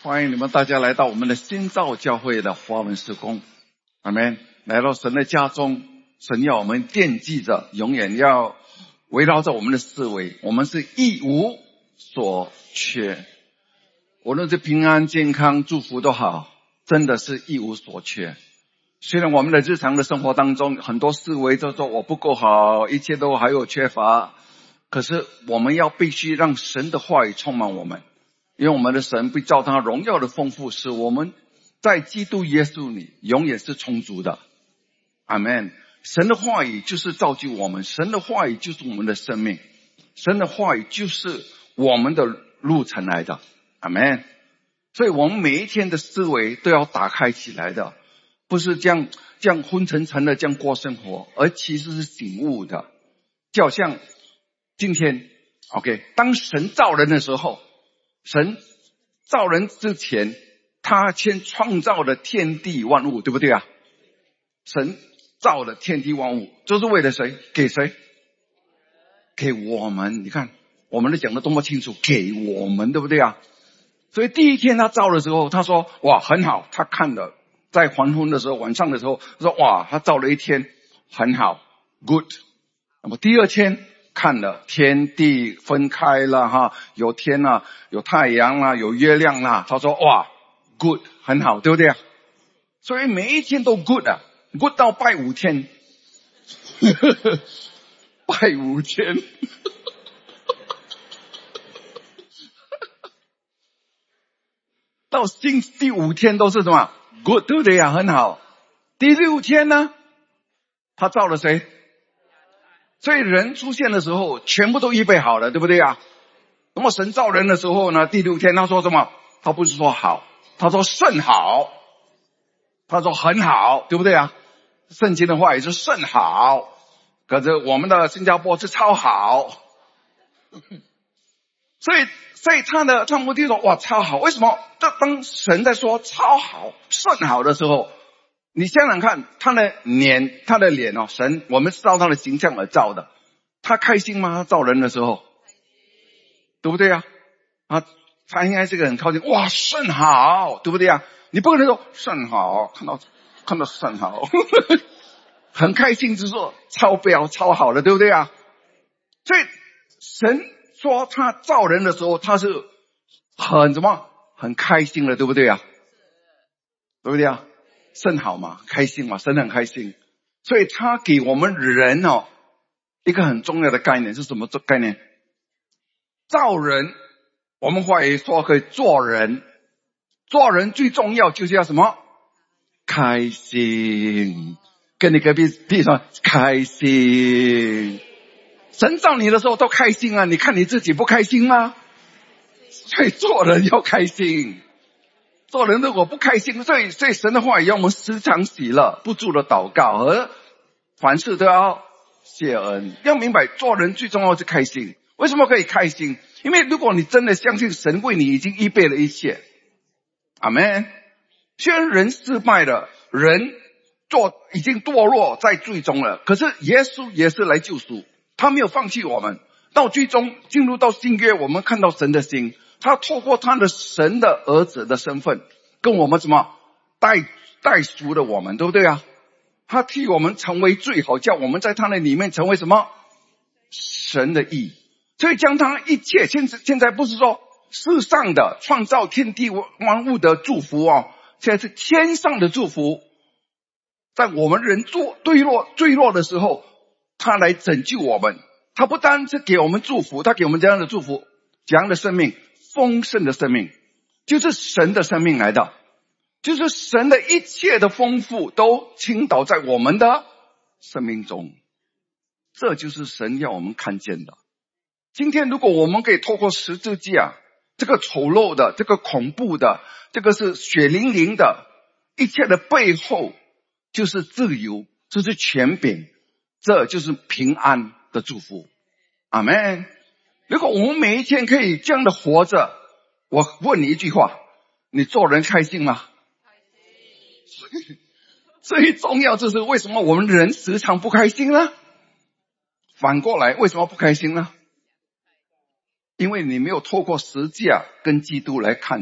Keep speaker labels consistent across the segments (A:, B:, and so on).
A: 欢迎你们大家来到我们的新造教会的华文事工，阿们。来到神的家中，神要我们惦记着，永远要围绕着我们的思维，我们是一无所缺，无论是平安健康祝福都好，真的是一无所缺。虽然我们的日常的生活当中很多思维都说我不够好，一切都还有缺乏，可是我们要必须让神的话语充满我们，因为我们的神必照他荣耀的丰富，使我们在基督耶稣里永远是充足的。阿们。神的话语就是造就我们，神的话语就是我们的生命，神的话语就是我们的路程来的。阿们。所以我们每一天的思维都要打开起来的，不是这样昏沉沉的这样过生活，而其实是醒悟的。就好像今天 OK， 当神造人的时候，神造人之前他先创造了天地万物，对不对啊？神造了天地万物，这是为了谁？给谁？给我们。你看我们都讲得多么清楚，给我们，对不对啊？所以第一天他造的时候，他说哇很好，他看了在黄昏的时候，晚上的时候说哇他造了一天很好 good。 那么第二天看了天地分开了哈，有天啦，有太阳啦，有月亮啦，他说哇 good 很好，对不对啊？所以每一天都 good 啊， good 到拜5天拜5天到第5天都是什么 good， 对不对啊？很好。第6天呢，他造了谁？所以人出现的时候全部都预备好了，对不对啊？那么神造人的时候呢，第6天他说什么？他不是说好，他说甚好，他说很好，对不对啊？圣经的话也是甚好，可是我们的新加坡是超好。所以他目的说哇超好，为什么？当神在说超好甚好的时候，你想想看他的脸哦，神我们是照他的形象而造的，他开心吗？他造人的时候对不对啊？他应该是个很高兴，哇甚好，对不对啊？你不可能说甚好，看到甚好很开心之说超标超好的，对不对啊？所以神说他造人的时候他是很开心的，对不对啊？对不对啊？甚好嘛，开心嘛，神很开心。所以他给我们人一个很重要的概念是什么概念？造人，我们话也说可以做人，做人最重要就是要什么？开心。跟你隔壁说开心。神造你的时候都开心啊，你看你自己不开心吗？所以做人要开心，做人如果不开心，所以神的话也要我们时常喜乐，不住的祷告，和凡事都要谢恩。要明白做人最重要是开心。为什么可以开心？因为如果你真的相信神为你已经预备了一切，阿们。虽然人失败了，人已经堕落在罪中了，可是耶稣也是来救赎，他没有放弃我们。到最终进入到新约，我们看到神的心，他透过他的神的儿子的身份跟我们什么代赎了我们，对不对啊？他替我们成为罪，好叫我们在他的里面成为什么？神的义。所以将他一切现在不是说世上的创造天地万物的祝福现在是天上的祝福，在我们人坠落的时候，他来拯救我们。他不单是给我们祝福，他给我们这样的祝福，这样的生命，丰盛的生命，就是神的生命来的，就是神的一切的丰富都倾倒在我们的生命中。这就是神要我们看见的。今天如果我们可以透过十字架，这个丑陋的，这个恐怖的，这个是血淋淋的，一切的背后就是自由，这是权柄，这就是平安的祝福。阿们。如果我们每一天可以这样的活着，我问你一句话，你做人开心吗？开心。最重要就是为什么我们人时常不开心呢？反过来为什么不开心呢？因为你没有透过十字架跟基督来看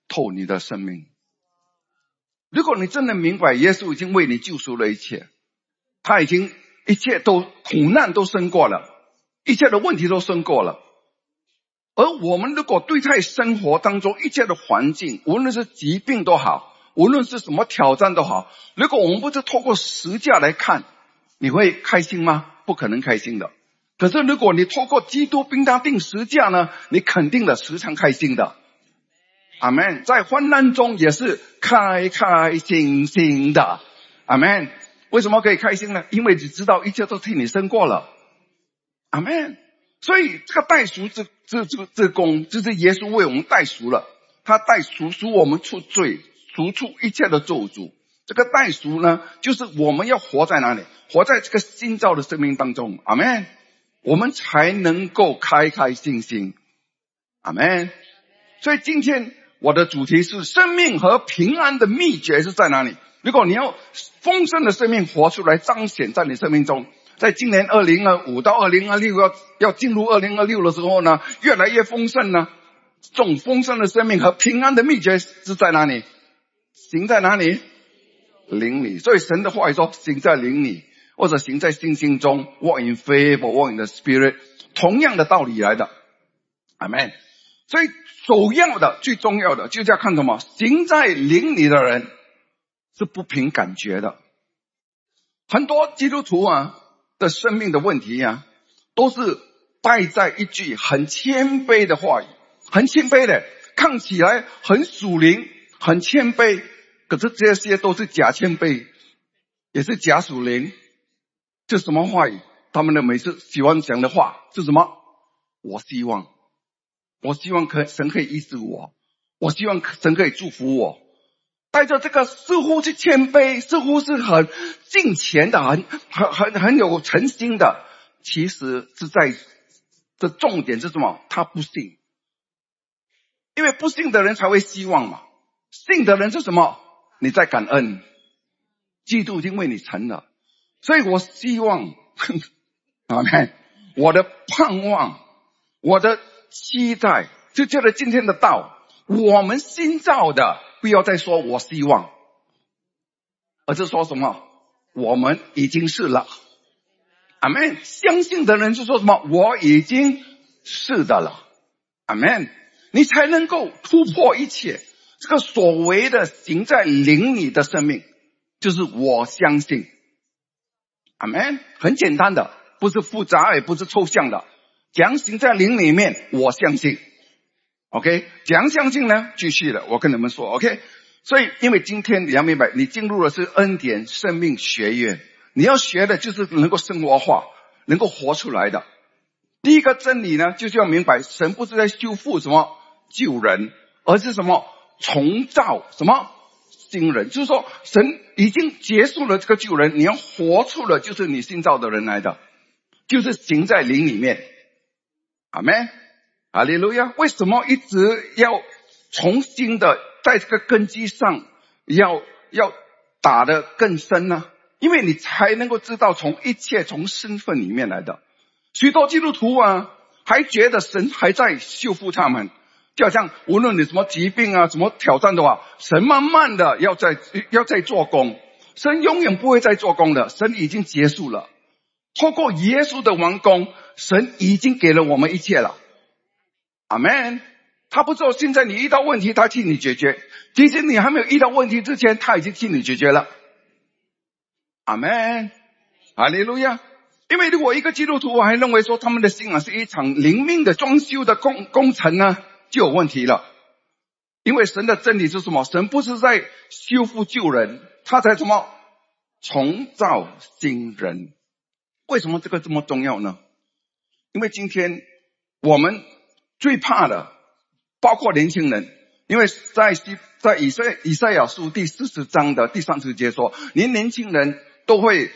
A: 透你的生命。如果你真的明白耶稣已经为你救赎了一切，他已经一切都苦难都胜过了，一切的问题都胜过了。而我们如果对待生活当中一切的环境，无论是疾病都好，无论是什么挑战都好，如果我们不是透过十字架来看，你会开心吗？不可能开心的。可是如果你透过基督并他定十字架呢，你肯定的时常开心的。阿们。在患难中也是开开心心的。阿们。为什么可以开心呢？因为你知道一切都替你胜过了。阿们。所以这个代赎之功，就是耶稣为我们代赎了，他代赎赎我们出罪，赎出一切的咒诅。这个代赎呢，就是我们要活在哪里？活在这个新造的生命当中。阿们。我们才能够开开心心。阿们。所以今天我的主题是生命和平安的秘诀是在哪里？如果你要丰盛的生命活出来，彰显在你生命中，在今年2025到2026要进入2026的时候呢，越来越丰盛呢，这种丰盛的生命和平安的秘诀是在哪里？行在哪里？灵里。所以神的话语说行在灵里，或者行在信心中， walk in faith or walk in the spirit， 同样的道理来的。阿们。所以首要的最重要的就是要看什么？行在灵里的人是不凭感觉的。很多基督徒的生命的问题都是带在一句很谦卑的话语，很谦卑的，看起来很属灵，很谦卑，可是这些都是假谦卑，也是假属灵。这什么话语？他们的每次喜欢讲的话是什么？我希望神可以医治我，我希望神可以祝福我。带着这个似乎是谦卑，似乎是很敬虔的，很有诚心的，其实是在这重点是什么？他不信。因为不信的人才会希望嘛，信的人是什么？你在感恩，基督已经为你成了。所以我希望阿们，我的盼望，我的期待，就借着今天的道，我们新造的不要再说我希望，而是说什么？我们已经是了。阿们。相信的人就说什么？我已经是的了。阿们。你才能够突破一切。这个所谓的行在灵里的生命，就是我相信。阿们。很简单的，不是复杂，也不是抽象的。讲行在灵里面，我相信。OK， 讲相信呢，继续的，我跟你们说 OK。所以因为今天你要明白，你进入的是恩典生命学院，你要学的就是能够生活化，能够活出来的。第一个真理呢，就是要明白神不是在修复什么旧人，而是什么重造什么新人。就是说神已经结束了这个旧人，你要活出了就是你新造的人来的，就是行在灵里面。阿们。哈利路亚。为什么一直要重新的在这个根基上要打得更深呢？因为你才能够知道从身份里面来的。许多基督徒还觉得神还在修复他们，就好像无论你什么疾病什么挑战的话，神慢慢的要在做工，神永远不会再做工的，神已经结束了。透过耶稣的完工，神已经给了我们一切了。阿们。他不知道现在你遇到问题他替你解决，其实你还没有遇到问题之前他已经替你解决了。阿们。哈利路亚。因为如果一个基督徒还认为说他们的信仰是一场灵命的装修的工程呢，就有问题了。因为神的真理是什么？神不是在修复旧人，他在什么？重造新人。为什么这个这么重要呢？因为今天我们最怕的包括年轻人，因为在以赛亚书第40章的第30节说，连年轻人都会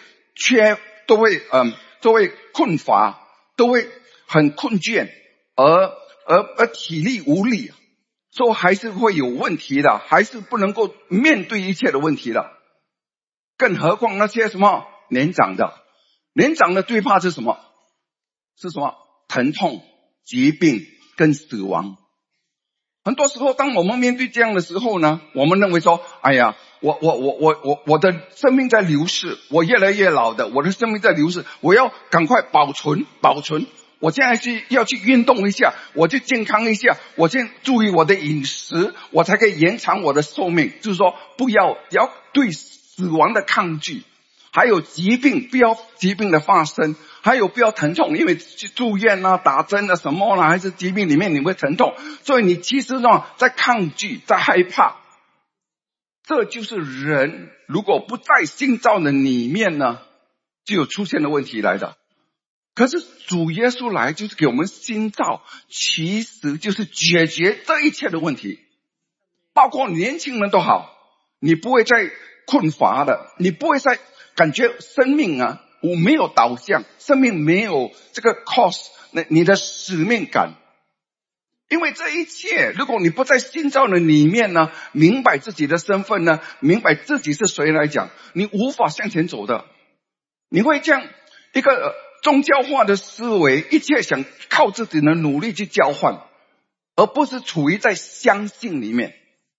A: 困乏，都会很困倦，而体力无力，所以还是会有问题的，还是不能够面对一切的问题的。更何况那些什么年长的最怕是什么？是什么？疼痛、疾病跟死亡。 很多时候当我们面对这样的时候呢，我们认为说，哎呀，我的生命在流逝，我越来越老的，我的生命在流逝，我要赶快保存。我现在要去运动一下，我去健康一下，我先注意我的饮食，我才可以延长我的寿命。就是说要对死亡的抗拒，还有疾病，不要疾病的发生，还有不要疼痛，因为去住院啊、打针啊什么啦，还是疾病里面你会疼痛，所以你其实呢在抗拒，在害怕。这就是人如果不在新造的里面呢，就有出现的问题来的。可是主耶稣来就是给我们新造，其实就是解决这一切的问题，包括年轻人都好，你不会再困乏的，你不会再感觉生命啊我没有导向，生命没有这个 cause， 你的使命感。因为这一切如果你不在新造的里面呢，明白自己的身份呢，明白自己是谁来讲，你无法向前走的。你会这样一个宗教化的思维，一切想靠自己的努力去交换，而不是处于在相信里面。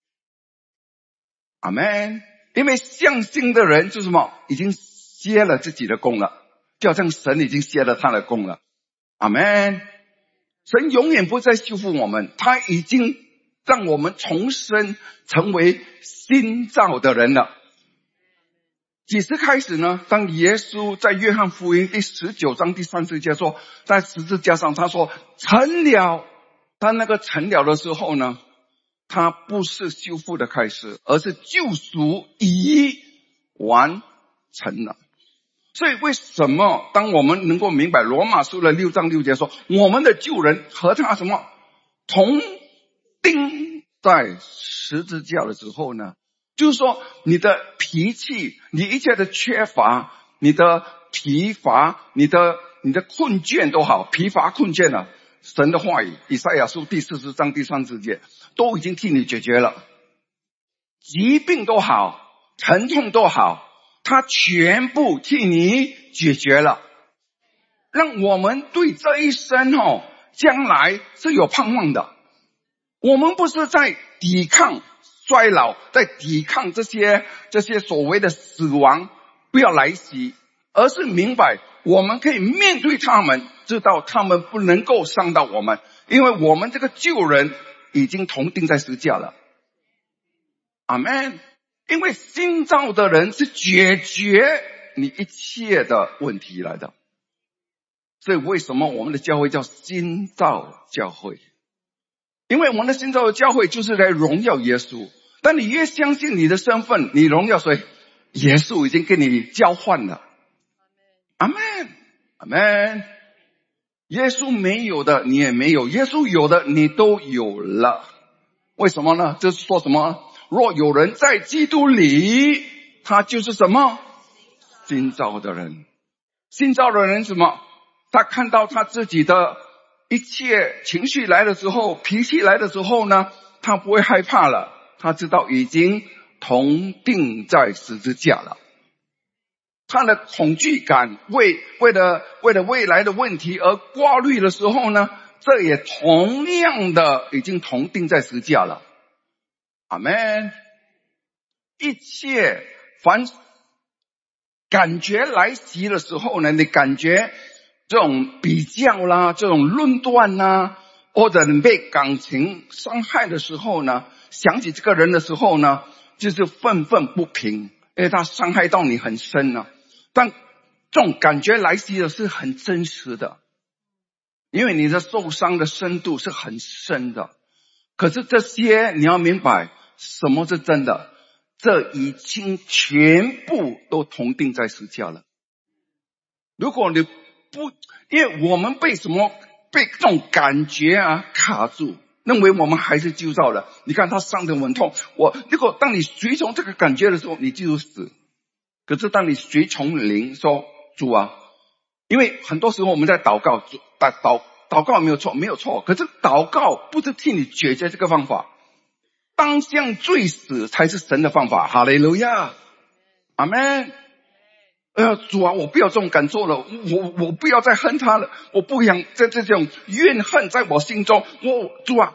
A: 阿们。因为相信的人就是什么，已经歇了自己的功了，就好像神已经歇了他的功了。阿们。神永远不再修复我们，他已经让我们重生成为新造的人了。几时开始呢？当耶稣在约翰福音第19章第30节说，在十字架上他说成了，他那个成了的时候呢，他不是修复的开始，而是救赎已完成了。所以为什么当我们能够明白罗马书的6章6节说，我们的旧人和他什么同钉在十字架的时候呢，就是说你的脾气，你一切的缺乏，你的疲乏，你的困倦都好，疲乏困倦了，神的话语以赛亚书第40章第30节都已经替你解决了。疾病都好，疼痛都好，他全部替你解决了，让我们对这一生将来是有盼望的。我们不是在抵抗衰老，在抵抗这些所谓的死亡不要来袭，而是明白我们可以面对他们，知道他们不能够伤到我们，因为我们这个旧人已经同钉在十字架了。阿们。因为新造的人是解决你一切的问题来的，所以为什么我们的教会叫新造教会？因为我们的新造的教会就是来荣耀耶稣。当你越相信你的身份，你荣耀谁？耶稣已经跟你交换了。阿们，阿们。耶稣没有的你也没有，耶稣有的你都有了。为什么呢？这是说什么？若有人在基督里，他就是什么？新造的人。新造的人什么？他看到他自己的一切情绪来的时候，脾气来的时候呢，他不会害怕了，他知道已经同钉在十字架了。他的恐惧感为了未来的问题而挂虑的时候呢，这也同样的已经同钉在十字架了。阿们。一切凡感觉来袭的时候呢，你感觉这种比较啦，这种论断啦，或者你被感情伤害的时候呢，想起这个人的时候呢，就是愤愤不平，因为他伤害到你很深了。但这种感觉来袭的是很真实的，因为你的受伤的深度是很深的。可是这些你要明白什么是真的，这已经全部都同钉在十字架了。如果你不，因为我们被这种感觉卡住，认为我们还是救造的。你看他伤得很痛，如果当你随从这个感觉的时候，你就死。可是当你随从灵说，主啊，因为很多时候我们在祷告，祷告没有错，可是祷告不是替你解决这个方法，当向罪死才是神的方法。哈利路亚，阿们。主啊，我不要这种感受了，我不要再恨他了，我不想在这种怨恨在我心中。主啊，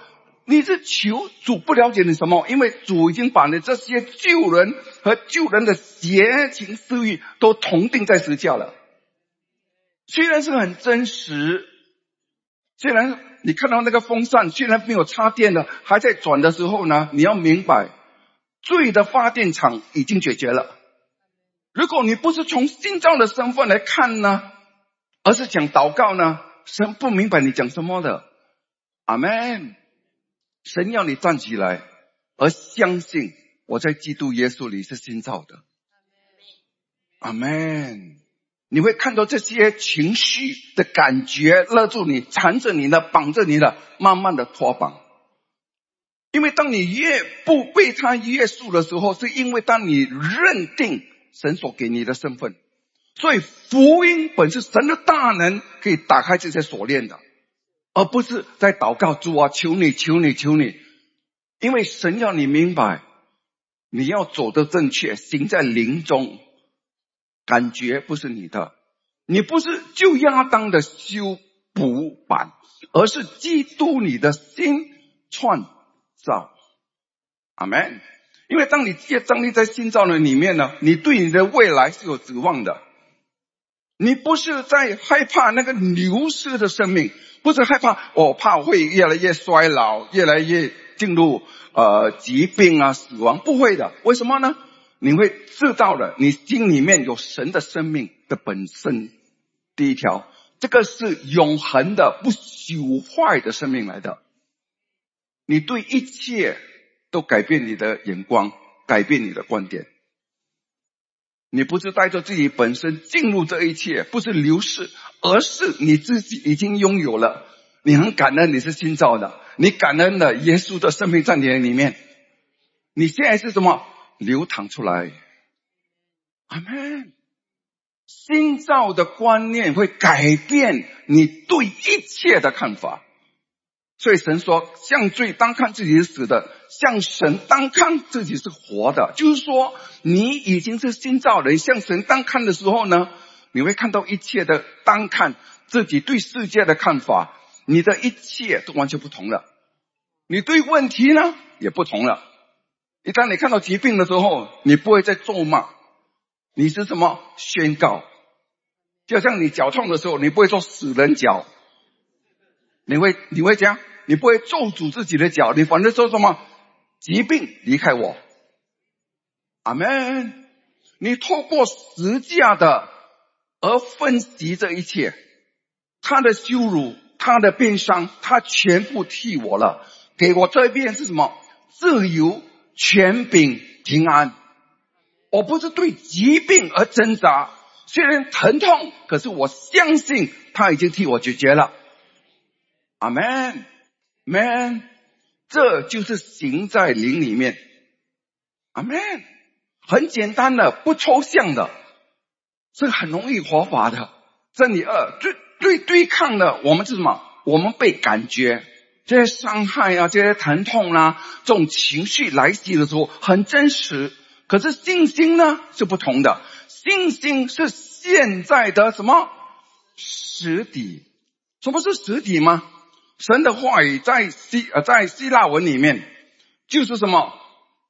A: 你是求主不了解你什么？因为主已经把你这些救人和救人的邪情私欲都同定在十字架了。虽然是很真实，虽然你看到那个风扇虽然没有插电了，还在转的时候呢，你要明白罪的发电厂已经解决了。如果你不是从新造的身份来看呢，而是讲祷告呢，神不明白你讲什么的。阿们。神要你站起来，而相信我在基督耶稣里是新造的。阿们。你会看到这些情绪的感觉勒住你，缠着你的，绑着你的，慢慢的脱绑。因为当你越不被他约束的时候，是因为当你认定神所给你的身份。所以福音本是神的大能可以打开这些锁链的，而不是在祷告，主啊，求你求你求你。因为神要你明白，你要走得正确，行在灵中，感觉不是你的，你不是旧亚当的修补版，而是基督你的新创造。阿们。因为当你站立在新造的里面呢，你对你的未来是有指望的。你不是在害怕那个流失的生命，不是害怕我怕会越来越衰老，越来越进入疾病啊死亡，不会的。为什么呢？你会知道的，你心里面有神的生命的本身。第一条，这个是永恒的不朽坏的生命来的。你对一切都改变你的眼光，改变你的观点。你不是带着自己本身进入这一切，不是流逝，而是你自己已经拥有了。你很感恩你是新造的，你感恩了耶稣的生命在你里面。你现在是什么？流淌出来。阿们。新造的观念会改变你对一切的看法。所以神说，向罪当看自己是死的，向神当看自己是活的。就是说你已经是新造人，向神当看的时候呢，你会看到一切的当看自己对世界的看法，你的一切都完全不同了。你对问题呢也不同了。一旦你看到疾病的时候，你不会再咒骂，你是什么？宣告。就像你脚痛的时候，你不会说死人脚，你会这样，你不会咒诅自己的脚，你反正说什么？疾病离开我。阿们。你透过十架的而分析这一切，他的羞辱，他的鞭伤，他全部替我了，给我这边是什么？自由、权柄、平安。我不是对疾病而挣扎，虽然疼痛，可是我相信他已经替我解决了。阿们。们，这就是行在灵里面。阿们。很简单的，不抽象的，是很容易活法的。真理二，最对抗的，我们是什么？我们被感觉这些伤害啊，这些疼痛啊，这种情绪来袭的时候很真实。可是信心呢是不同的，信心是现在的什么？实底。什么是实底吗？神的话语在希腊文里面就是什么？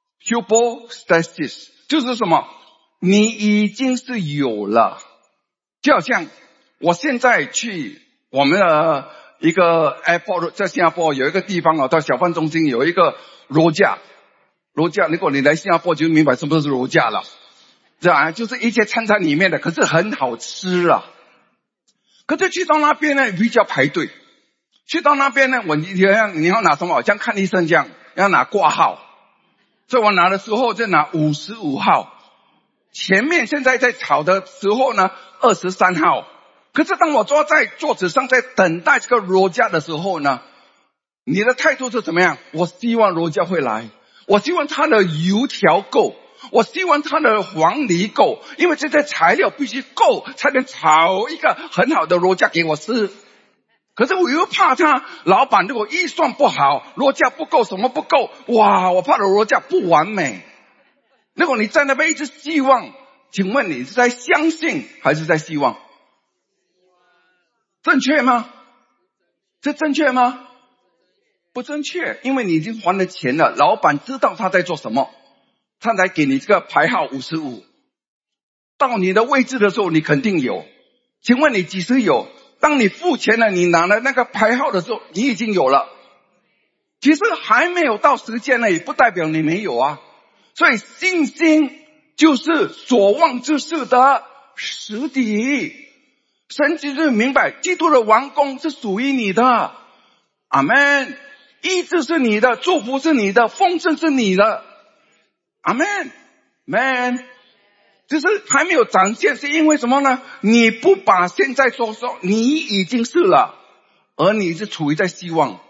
A: hypostasis， 就是什么？你已经是有了。就好像我现在去我们的一个 airport， 在新加坡有一个地方到小贩中心有一个肉架，如果你来新加坡就明白什么是肉架了，这样就是一些餐里面的，可是很好吃啊。可是去到那边呢比较排队，去到那边呢你要拿什么？像看医生这样要拿挂号，所以我拿的时候就拿55号，前面现在在炒的时候呢23号。可是当我坐在桌子上在等待这个肉架的时候呢，你的态度是怎么样？我希望肉架会来，我希望它的油条够，我希望它的黄梨够，因为这些材料必须够才能炒一个很好的肉架给我吃。可是我又怕他老板如果预算不好，肉架不够，什么不够，哇，我怕的肉架不完美。如果你在那边一直希望，请问你是在相信还是在希望？正确吗？这正确吗？ 不正确，因为你已经还了钱了，老板知道他在做什么，他才给你这个牌号55。到你的位置的时候，你肯定有。请问你几时有？当你付钱了，你拿了那个牌号的时候，你已经有了。其实还没有到时间呢，也不代表你没有啊。所以信心就是所望之事的实底。神就是明白，基督的完工是属于你的。阿们。医治是你的，祝福是你的，丰盛是你的。阿们。们。只是还没有展现，是因为什么呢？你不把现在说你已经是了，而你是处于在希望。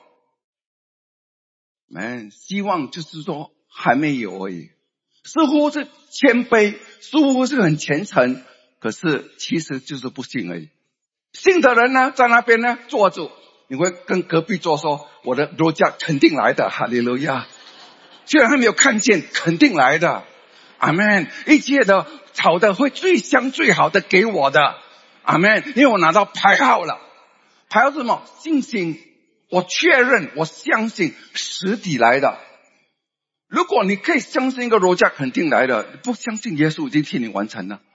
A: 希望就是说还没有而已，似乎是谦卑，似乎是很虔诚，可是其实就是不信而已。信的人呢，在那边呢坐着，你会跟隔壁桌说，我的罗家肯定来的，哈利路亚。虽然还没有看见，肯定来的。阿们。一切的好的会最香最好的给我的。阿们。因为我拿到牌号了。牌号是什么？信心。我确认，我相信实底来的。如果你可以相信一个罗家肯定来的，不相信耶稣已经替你完成了。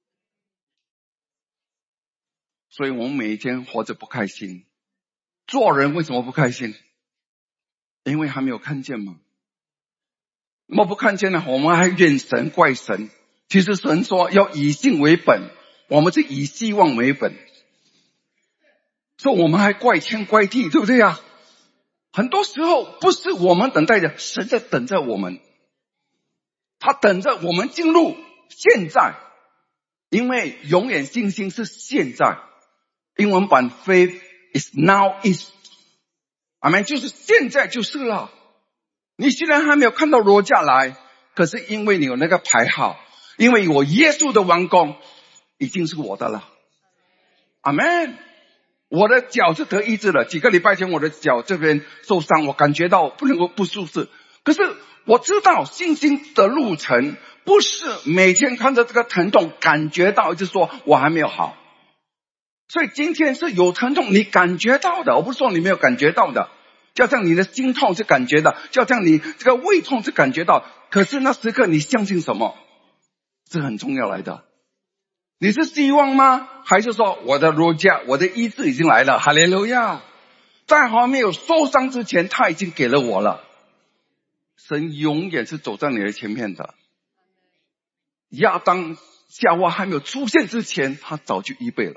A: 所以我们每一天活着不开心。做人为什么不开心？因为还没有看见嘛。我们不看见呢，我们还怨神怪神。其实神说要以信为本，我们是以希望为本，所以我们还怪天怪地，对不对啊？很多时候不是我们等待着，神在等着我们，他等着我们进入现在，因为永远信心是现在。英文版 Faith is now is， 阿们，就是现在就是了。你虽然还没有看到罗家来，可是因为你有那个牌号，因为我耶稣的完工已经是我的了。阿们。我的脚是得医治了，几个礼拜前我的脚这边受伤，我感觉到不能够不舒适。可是我知道信心的路程不是每天看着这个疼痛感觉到就说我还没有好。所以今天是有疼痛你感觉到的，我不是说你没有感觉到的。就像你的心痛是感觉到，就像你这个胃痛是感觉到，可是那时刻你相信什么是很重要来的。你是希望吗？还是说我的罗家，我的医治已经来了，哈利路亚。在还没有受伤之前他已经给了我了。神永远是走在你的前面的。亚当夏娃还没有出现之前，他早就预备了。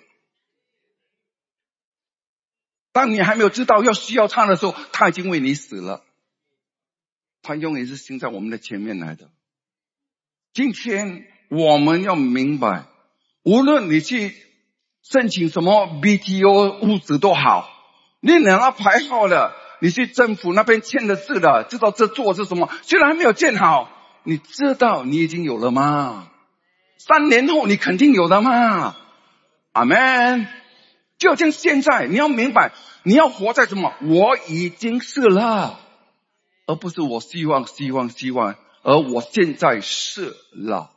A: 当你还没有知道要需要他的时候，他已经为你死了。他永远是行在我们的前面来的。今天我们要明白，无论你去申请什么 BTO 物质都好，你拿到牌号了，你去政府那边签的字了，知道这做是什么，虽然还没有建好，你知道你已经有了吗？3年后你肯定有的嘛。阿们。就像现在你要明白，你要活在什么？我已经是了，而不是我希望，而我现在是了。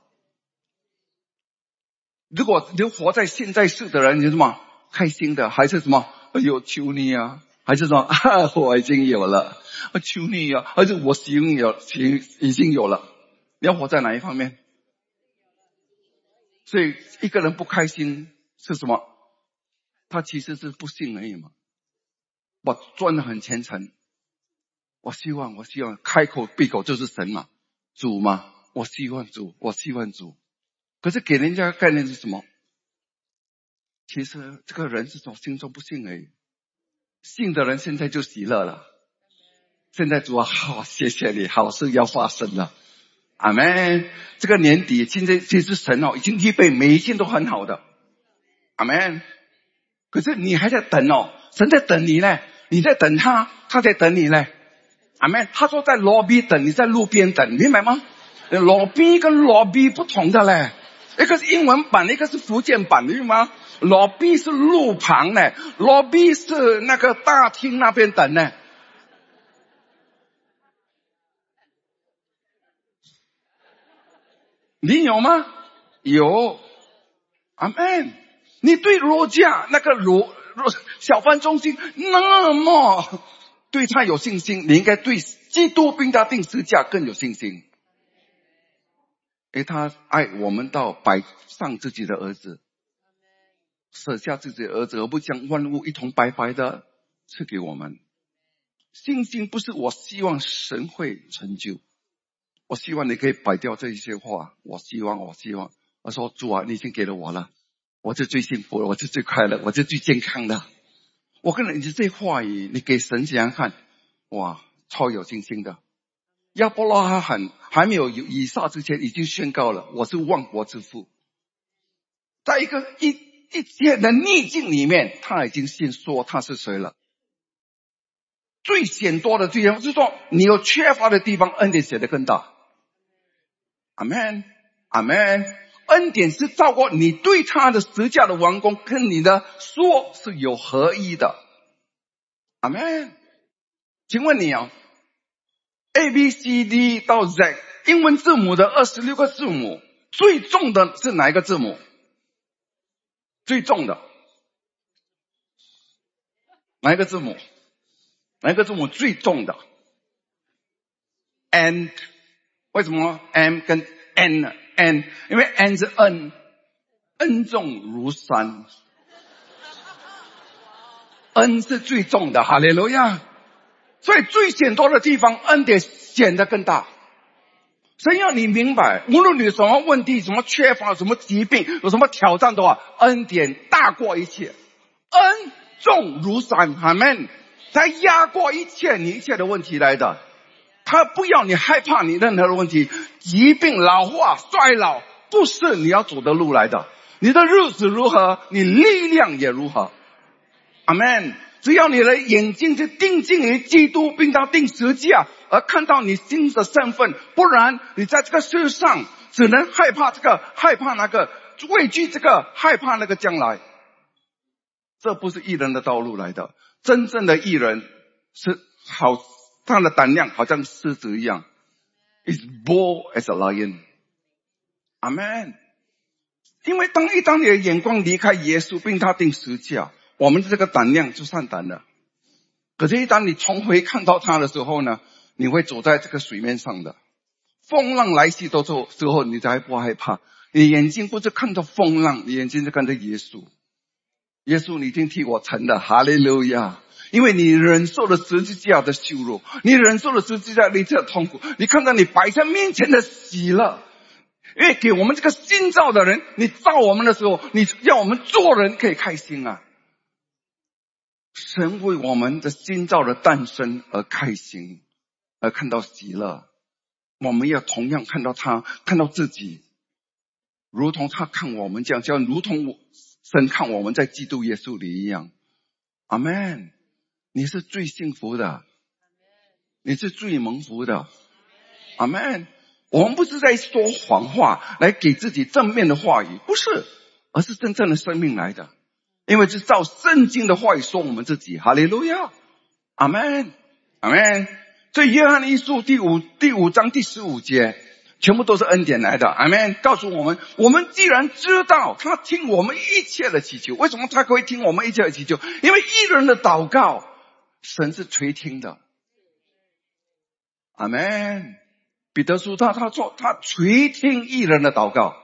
A: 如果你活在现在是的人，你是什么？开心的，还是什么？哎呦，求你啊！还是说我已经有了，求你啊！还是我已经有了？你要活在哪一方面？所以一个人不开心是什么？他其实是不信而已嘛。我钻得很虔诚，我希望开口闭口就是神嘛，主嘛，我希望主。可是给人家的概念是什么？其实这个人是从心中不信而已。信的人现在就喜乐了。现在主啊，好，谢谢你，好事要发生了。阿们。这个年底现在其实神已经预备每一件都很好的。阿们。可是你还在等神在等你呢，你在等他，他在等你呢。阿们。他说在罗比等，你在路边等，明白吗？罗比跟罗比不同的嘞，一个是英文版，一个是福建版，明白吗？罗比是路旁呢，罗比是那个大厅那边等呢。你有吗？有。阿们。你对罗家那个小贩中心那么对他有信心，你应该对基督并他定十字架更有信心。因为他爱我们到摆上自己的儿子，舍下自己的儿子，而不将万物一同白白的赐给我们。信心不是我希望神会成就，我希望你可以摆掉这一些话，我希望我说主啊，你已经给了我了，我是最幸福了，我是最快乐，我是最健康的。我跟你这话语，你给神想想看，哇，超有信心的。亚伯拉罕还没有以撒之前，已经宣告了我是万国之父。在一切的逆境里面，他已经先说他是谁了。最显多的地方是说，你有缺乏的地方，恩典显得更大。阿们，阿们。恩典是照顾你对他的十字架的完工跟你的说是有合一的。阿们。请问你啊 ，A B C D 到 Z 英文字母的26个字母，最重的是哪一个字母？最重的哪一个字母？哪一个字母最重的 ？N。为什么 M 跟 N 呢？ N 因为 N 是恩重如山，恩是最重的，哈利路亚。所以最显多的地方，恩典显得更大。神要你明白，无论你有什么问题，什么缺乏，什么疾病，有什么挑战的话，恩典大过一切，恩重如山，阿们，它压过一切你一切的问题来的。他不要你害怕你任何的问题，疾病、老化、衰老不是你要走的路来的。你的日子如何，你力量也如何。阿们。只要你的眼睛是定睛于基督并他定十字架，而看到你新的身份，不然你在这个世上只能害怕这个害怕那个，畏惧这个害怕那个将来。这不是义人的道路来的。真正的义人是好，他的胆量好像狮子一样 is bold as a lion。 阿们。因为当你的眼光离开耶稣并他定十字架，我们这个胆量就上胆了。可是当你重回看到他的时候呢，你会走在这个水面上的。风浪来袭的时候，你才不害怕。你眼睛不是看到风浪，你眼睛是看到耶稣。耶稣，你已经替我成了，哈利路亚。因为你忍受了十字架的羞辱，你忍受了十字架的一切痛苦，你看到你摆在面前的喜乐。因为给我们这个新造的人，你造我们的时候，你让我们做人可以开心啊。神为我们的新造的诞生而开心，而看到喜乐。我们要同样看到他，看到自己，如同他看我们这样，就如同神看我们在基督耶稣里一样。阿们。你是最幸福的，你是最蒙福的。阿们。我们不是在说谎话来给自己正面的话语，不是，而是真正的生命来的。因为是照圣经的话语说我们自己，哈利路亚，阿们，阿们。所以约翰一书第五章第15节，全部都是恩典来的，阿们。告诉我们，我们既然知道他听我们一切的祈求，为什么他可以听我们一切的祈求？因为义人的祷告，神是垂听的，阿们。彼得书他说他垂听义人的祷告。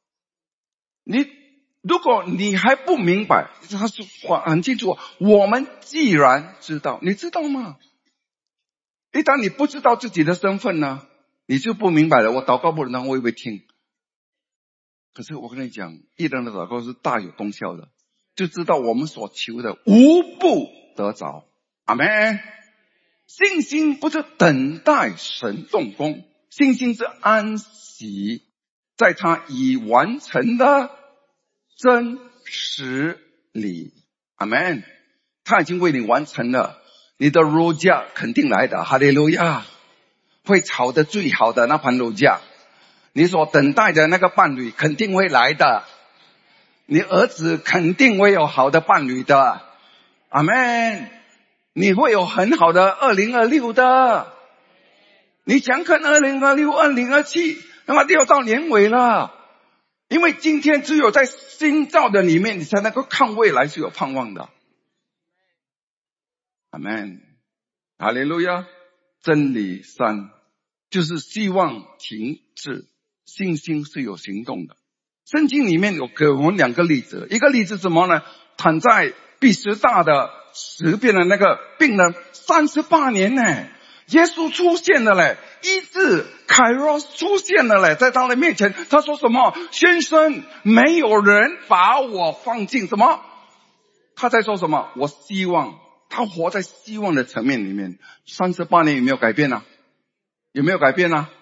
A: 如果你还不明白，他说很清楚，我们既然知道，你知道吗？一旦你不知道自己的身份呢，你就不明白了。我祷告不能让我以为听，可是我跟你讲，义人的祷告是大有功效的，就知道我们所求的无不得着。阿们。信心不是等待神动工，信心是安息在他已完成的真实里。阿们。他已经为你完成了，你的肉价肯定来的，哈利路亚。会炒的最好的那盘肉价，你所等待的那个伴侣肯定会来的，你儿子肯定会有好的伴侣的。阿们。你会有很好的2026的。你想看2026、2027，那么要到年尾了。因为今天只有在新造的里面，你才能够看未来是有盼望的。阿们。 哈利路亚。真理三就是希望停滞，信心是有行动的。圣经里面有给我们2个例子，一个例子什么呢？躺在比什大的石边的那个病人38年呢，耶稣出现了嘞，医治凯罗出现了嘞，在他的面前，他说什么？先生，没有人把我放进什么？他在说什么？我希望。他活在希望的层面里面。38年有没有改变呢？有没有改变呢？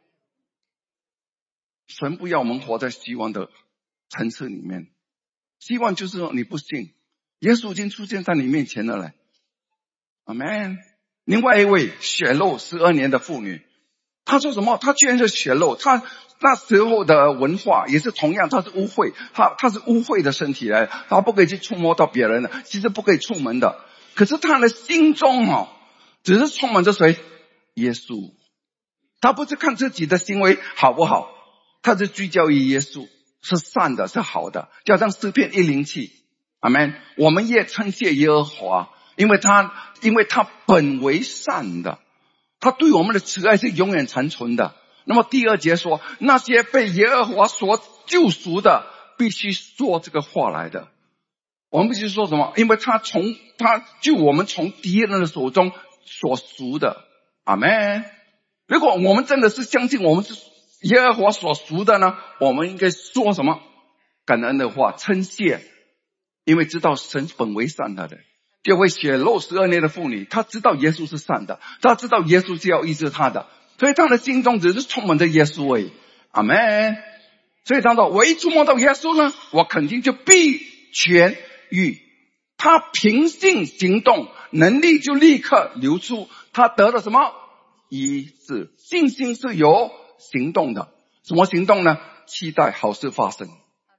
A: 神不要我们活在希望的层次里面。希望就是说你不信，耶稣已经出现在你面前了嘞。阿们。另外一位血漏12年的妇女，她说什么？她居然是血漏，她那时候的文化也是同样，她是污秽，她是污秽的身体来，她不可以去触摸到别人的，其实不可以出门的。可是她的心中只是充满着谁？耶稣。她不是看自己的行为好不好，她是聚焦于耶稣，是善的，是好的。就好像诗篇107，阿们。我们也称谢耶和华，因为他本为善的，他对我们的慈爱是永远长存的。那么第2节说，那些被耶和华所救赎的，必须说这个话来的。我们必须说什么？因为他救我们从敌人的手中所赎的。阿们。如果我们真的是相信我们是耶和华所赎的呢，我们应该说什么？感恩的话，称谢，因为知道神本为善的人。这位血漏12年的妇女，她知道耶稣是善的，她知道耶稣是要医治她的，所以她的心中只是充满着耶稣而已。阿们。所以她说，我一触摸到耶稣呢，我肯定就必痊愈。她凭信行动，能力就立刻流出，她得了什么？医治。信心是有行动的。什么行动呢？期待好事发生。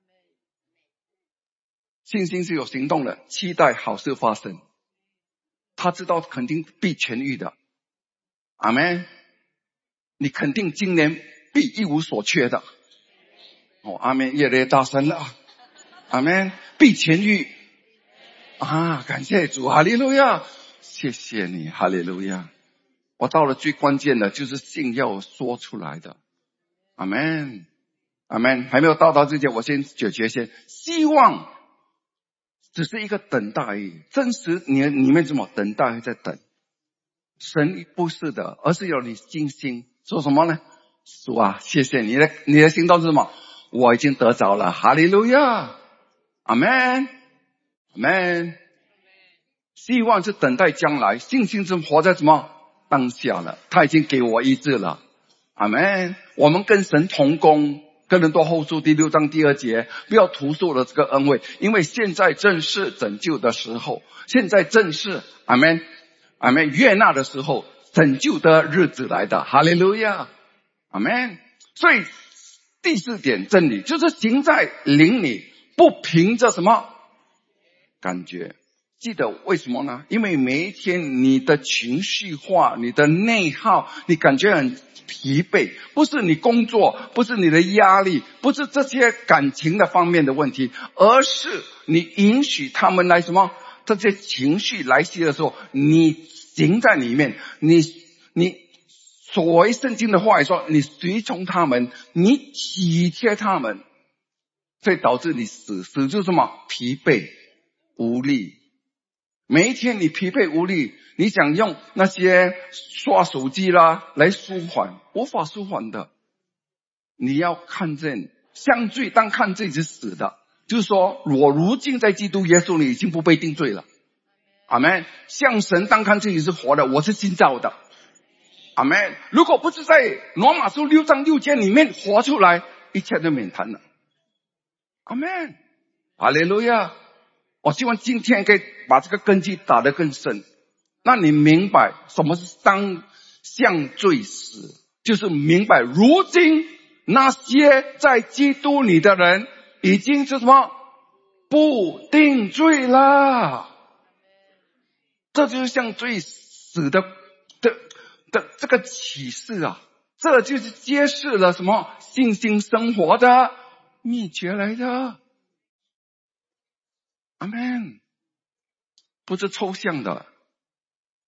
A: 信心是有行动的，期待好事发生。他知道肯定必痊愈的。阿们。你肯定今年必一无所缺的。阿们。越来越大声了。阿们。必痊愈。感谢主，哈利路亚。谢谢你，哈利路亚。我到了最关键的就是信要说出来的。阿们。阿们。还没有到之前，我先解决先。希望只是一个等待而已，真实你们怎么等待在等？神不是的，而是有你信心。说什么呢？主啊，谢谢你的行动是什么？我已经得着了，哈利路亚。阿们。阿们。希望是等待将来，信心是活在什么？当下了，他已经给我医治了。阿们。我们跟神同工。哥林多后书第6章第2节，不要徒受了这个恩惠，因为现在正是拯救的时候，现在正是阿们阿们悦纳的时候，拯救的日子来的，哈利路亚。阿们。所以第4点真理就是行在灵里，不凭着什么感觉。记得为什么呢？因为每一天你的情绪化，你的内耗，你感觉很疲惫，不是你工作，不是你的压力，不是这些感情的方面的问题，而是你允许他们来什么？这些情绪来袭的时候，你行在里面，你所谓圣经的话语说，你随从他们，你体贴他们，所以导致你死就是什么？疲惫无力。每一天你疲惫无力，你想用那些刷手机啦来舒缓，无法舒缓的。你要看见相罪，当看罪是死的，就是说我如今在基督耶稣里已经不被定罪了。阿们。向神当看罪是活的，我是新造的。阿们。如果不是在罗马书6章6节里面活出来，一切都免谈了。阿们。哈利路亚。我希望今天可以把这个根基打得更深，让你明白什么是当向罪死，就是明白如今那些在基督里的人已经是什么？不定罪了。这就是向罪死的这个启示啊，这就是揭示了什么？信心生活的秘诀来的。阿们。不是抽象的，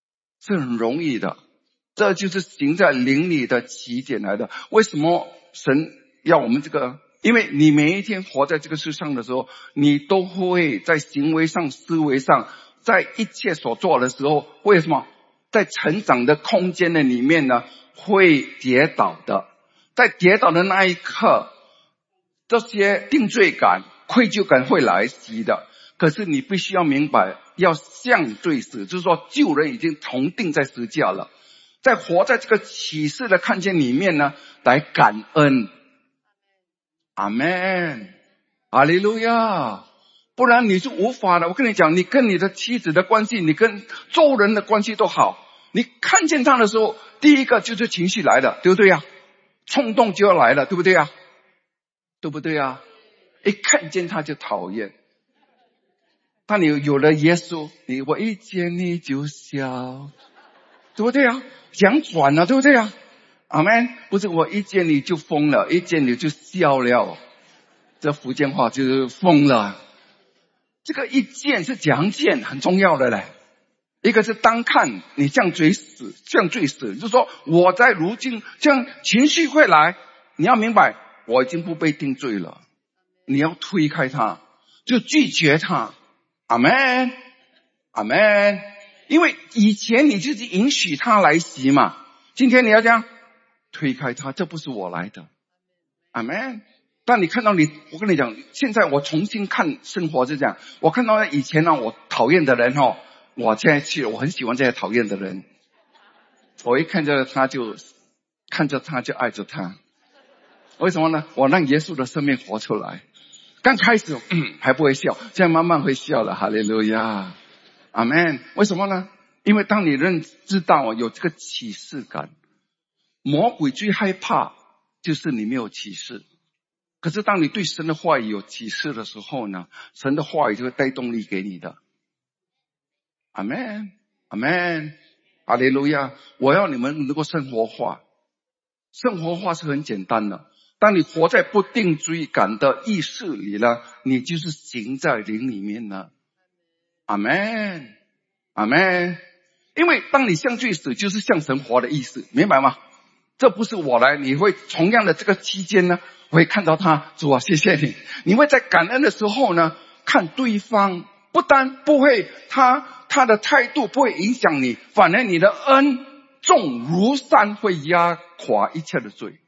A: 是很容易的。这就是行在灵里的起点来的。为什么神要我们这个？因为你每一天活在这个世上的时候，你都会在行为上、思维上，在一切所做的时候，会什么？在成长的空间的里面呢，会跌倒的。在跌倒的那一刻，这些定罪感、愧疚感会来袭的。可是你必须要明白，要向罪死，就是说旧人已经同定在十架了。在活在这个启示的看见里面呢，来感恩。阿们，哈利路亚。不然你是无法的。我跟你讲，你跟你的妻子的关系，你跟周人的关系都好，你看见他的时候，第一个就是情绪来了，对不对呀？冲动就要来了，对不对呀？对不对呀？一看见他就讨厌。当你有了耶稣，我一见你就笑，对不对呀？想转了，对不对呀？阿们，不是我一见你就疯了，一见你就笑了，这福建话就是疯了。这个一见是讲见，很重要的嘞。一个是单看，你向罪死，就是说我在如今这样情绪会来，你要明白我已经不被定罪了，你要推开它，就拒绝它。阿们，阿们。因为以前你就是允许它来袭嘛，今天你要这样推开它，这不是我来的。阿们。当你看到我跟你讲，现在我重新看生活是这样，我看到以前我讨厌的人我现在去了，我很喜欢这些讨厌的人，我一看着他就爱着他。为什么呢？我让耶稣的生命活出来。刚开始还不会笑，现在慢慢会笑了。哈利路亚，阿们。为什么呢？因为当你知道有这个启示感，魔鬼最害怕就是你没有启示。可是当你对神的话语有启示的时候呢，神的话语就会带动力给你的。阿们，阿们，哈利路亚。我要你们能够生活化。生活化是很简单的。当你活在不定罪感的意识里呢，你就是行在灵里面了。阿们，阿们。因为当你向罪死，就是向神活的意思，明白吗？这不是我来，你会同样的这个期间呢，我会看到他，主啊，谢谢你。你会在感恩的时候呢，看对方，不但不会他的态度不会影响你，反而你的恩重如山，会压垮一切的罪。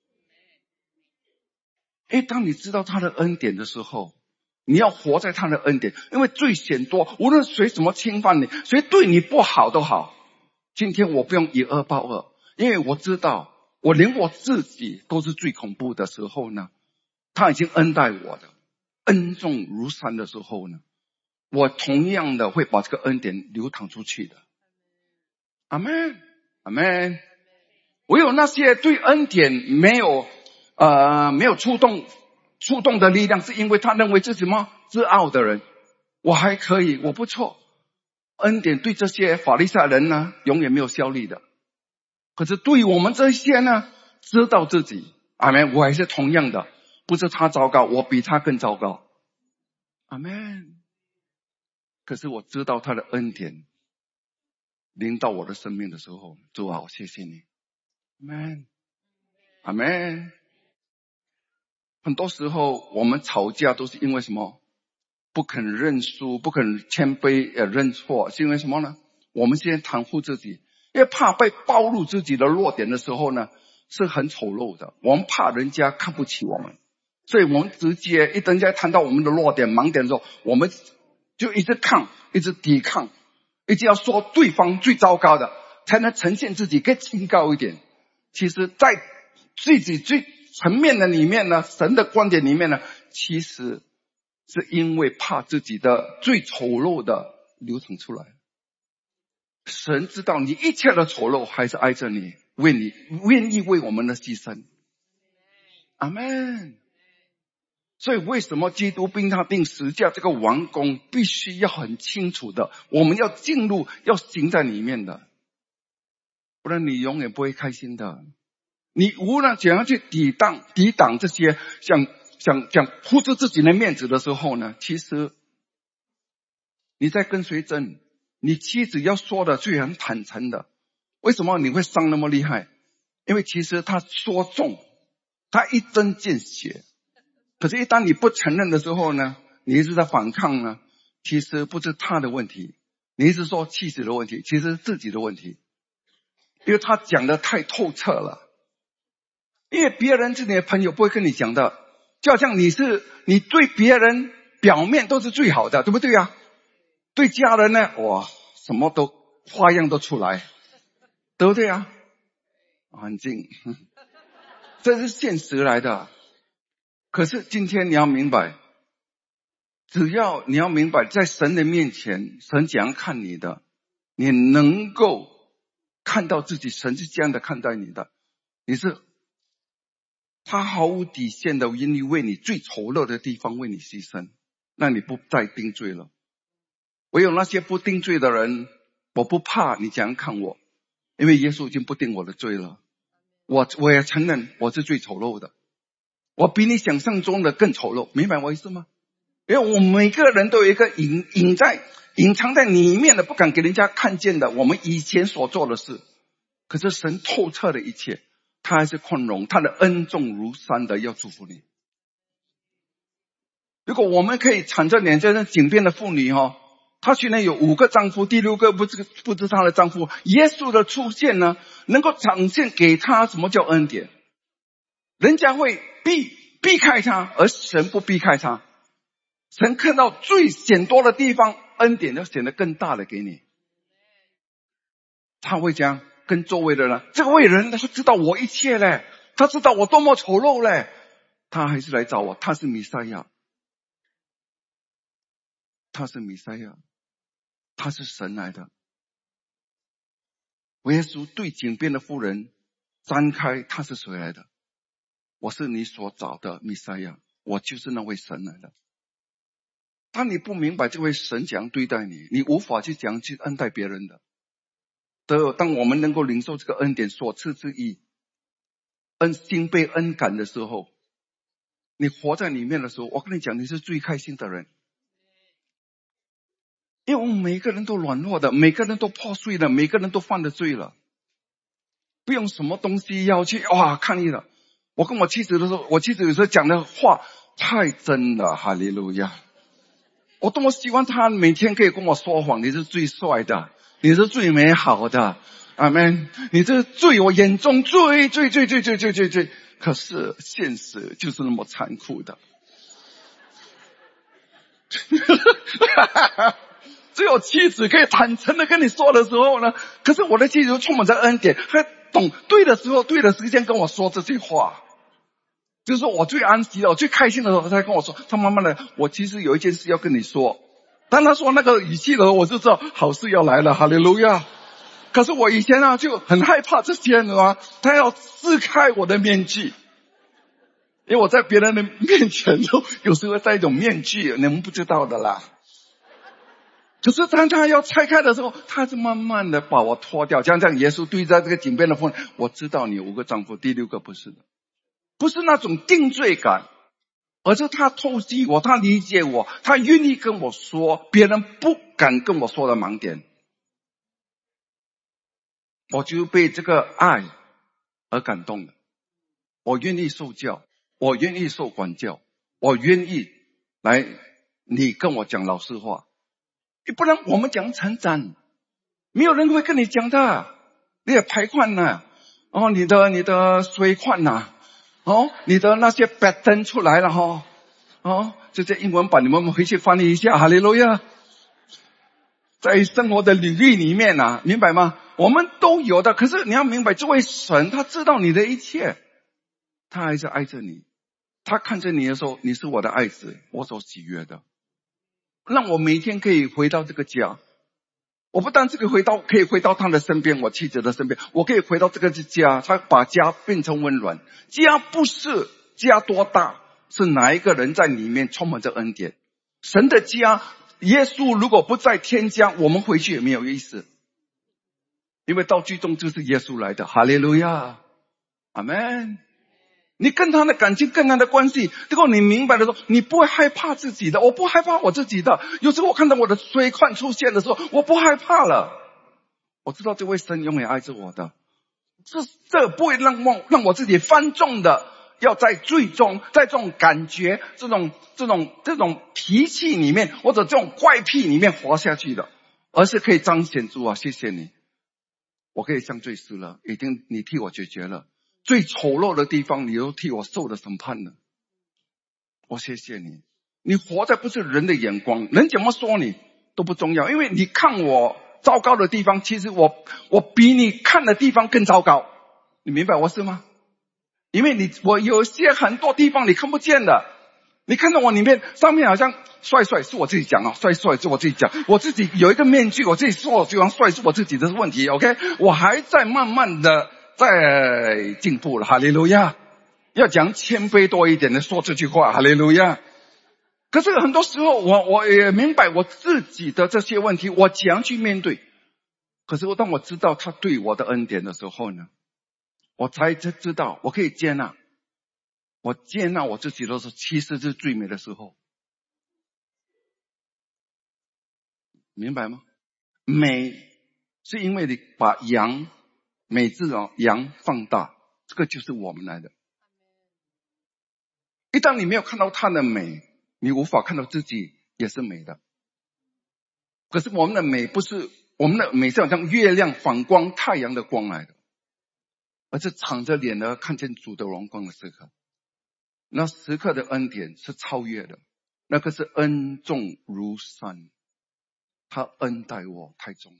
A: 当你知道他的恩典的时候，你要活在他的恩典，因为罪显多，无论谁怎么侵犯你，谁对你不好都好。今天我不用以恶报恶，因为我知道我连我自己都是最恐怖的时候呢，他已经恩待我的，恩重如山的时候呢，我同样的会把这个恩典流淌出去的。阿们，阿们。唯有那些对恩典没有触动的力量，是因为他认为自己什么自傲的人，我还可以，我不错。恩典对这些法利赛人呢，永远没有效力的。可是对我们这些呢，知道自己，阿们，我还是同样的，不是他糟糕，我比他更糟糕。阿们。可是我知道他的恩典临到我的生命的时候，主啊，我谢谢你。阿们，阿们。很多时候我们吵架都是因为什么？不肯认输，不肯谦卑认错，是因为什么呢？我们先袒护自己，因为怕被暴露自己的弱点的时候呢，是很丑陋的。我们怕人家看不起我们，所以我们直接人家谈到我们的弱点盲点的时候，我们就一直抗，一直抵抗，一直要说对方最糟糕的，才能呈现自己更清高一点。其实在自己最层面的里面呢，神的观点里面呢，其实是因为怕自己的最丑陋的流淌出来。神知道你一切的丑陋，还是爱着你，愿意为我们的牺牲。阿们。所以为什么基督并他定十架这个完工必须要很清楚的，我们要进入，要行在里面的，不然你永远不会开心的。你无论怎样去抵挡这些想忽视自己的面子的时候呢，其实你在跟谁争？ 你妻子要说的最很坦诚的。为什么你会伤那么厉害？因为其实他说中，他一针见血。可是一旦你不承认的时候呢，你一直在反抗呢，其实不是他的问题，你一直说妻子的问题，其实是自己的问题。因为他讲的太透彻了。因为别人是你的朋友不会跟你讲的，就好像你对别人表面都是最好的，对不对啊？对家人呢，哇，什么都花样都出来，对不对啊？安静，这是现实来的。可是今天你要明白，只要你要明白，在神的面前，神怎样看你的，你能够看到自己，神是这样的看待你的，你是他毫无底线的愿意为你最丑陋的地方为你牺牲，那你不再定罪了。唯有那些不定罪的人，我不怕你怎样看我，因为耶稣已经不定我的罪了。我也承认我是最丑陋的，我比你想象中的更丑陋，明白我意思吗？因为我们每个人都有一个隐藏在里面的，不敢给人家看见的，我们以前所做的事。可是神透彻的一切，他还是宽容，他的恩重如山的要祝福你。如果我们可以产这两件井边的妇女她虽然有5个丈夫，第6个不是她的丈夫，耶稣的出现呢，能够展现给她什么叫恩典。人家会避开她，而神不避开她。神看到最显多的地方，恩典要显得更大的给你。他会讲跟周围的人，这位人他知道我一切嘞，他知道我多么丑陋嘞，他还是来找我，他是弥赛亚，他是弥赛亚，他是神来的。耶稣对井边的妇人张开，他是谁来的？我是你所找的弥赛亚，我就是那位神来的。当你不明白这位神怎样对待你，你无法去怎样去恩待别人的。当我们能够领受这个恩典所赐之意，心被恩感的时候，你活在里面的时候，我跟你讲，你是最开心的人。因为我们每一个人都软弱的，每个人都破碎的，每个人都犯了罪了，不用什么东西要去抗议了。我跟我妻子的时候，我妻子有时候讲的话太真了，哈利路亚！我多么希望她每天可以跟我说谎，你是最帅的，你是最美好的，阿们，你是我眼中最。可是现实就是那么残酷的。只有妻子可以坦诚的跟你说的时候呢，可是我的妻子充满着恩典，她懂对的时候对的时间跟我说这句话，就是说我最安息了，我最开心的时候她才跟我说，她慢慢的，我其实有一件事要跟你说。当她说那个语气的时候，我就知道好事要来了，哈利路亚。可是我以前就很害怕这些她要撕开我的面具，因为我在别人的面前有时候戴一种面具，你们不知道的啦。可是当他要拆开的时候，他是慢慢的把我脱掉，这样耶稣对在这个井边的妇人，我知道你5个丈夫，第6个不是的，不是那种定罪感，而是他透析我，他理解我，他愿意跟我说别人不敢跟我说的盲点。我就被这个爱而感动了，我愿意受教，我愿意受管教，我愿意来你跟我讲老实话。不然我们讲成长，没有人会跟你讲的。你的排款你的水款你的那些 pattern 出来了这些英文版你们回去翻译一下，哈利路亚。在生活的领域里面明白吗？我们都有的。可是你要明白，这位神他知道你的一切，他还是爱着你，他看着你的时候，你是我的爱子，我所喜悦的。让我每天可以回到这个家，我不但可以回到他的身边，我妻子的身边，我可以回到这个家，他把家变成温暖。家不是家多大，是哪一个人在里面充满着恩典。神的家，耶稣如果不在天家，我们回去也没有意思，因为到最终就是耶稣来的，哈利路亚，阿们。 你跟他的感情，跟他的关系，如果你明白的时候，你不会害怕自己的。我不害怕我自己的。有时候我看到我的衰况出现的时候，我不害怕了。我知道这位神永远爱着我的。这不会让我自己翻重的，要在最终，在这种感觉、这种脾气里面，或者这种怪癖里面活下去的，而是可以彰显出谢谢你，我可以向罪死了，已经你替我解决了。最丑陋的地方，你都替我受了审判了。我谢谢你，你活在不是人的眼光，人怎么说你都不重要，因为你看我糟糕的地方，其实我比你看的地方更糟糕。你明白我是吗？因为我有些很多地方你看不见的。你看到我里面上面好像帅是我自己讲帅是我自己讲，我自己有一个面具，我自己说就像帅是我自己的问题。 OK， 我还在慢慢的在进步了，哈利路亚。要讲谦卑多一点的说这句话，哈利路亚。可是很多时候我也明白我自己的这些问题，我怎样去面对。可是当我知道他对我的恩典的时候呢，我才知道我可以接纳。我接纳我自己的时候，其实是最美的时候。明白吗？美是因为你把美字阳放大，这个就是我们来的。一旦你没有看到它的美，你无法看到自己也是美的。可是我们的美不是，我们的美是好像月亮反光太阳的光来的，而是敞着脸而看见主的荣光的时刻。那时刻的恩典是超越的，那个是恩重如山，他恩待我太重。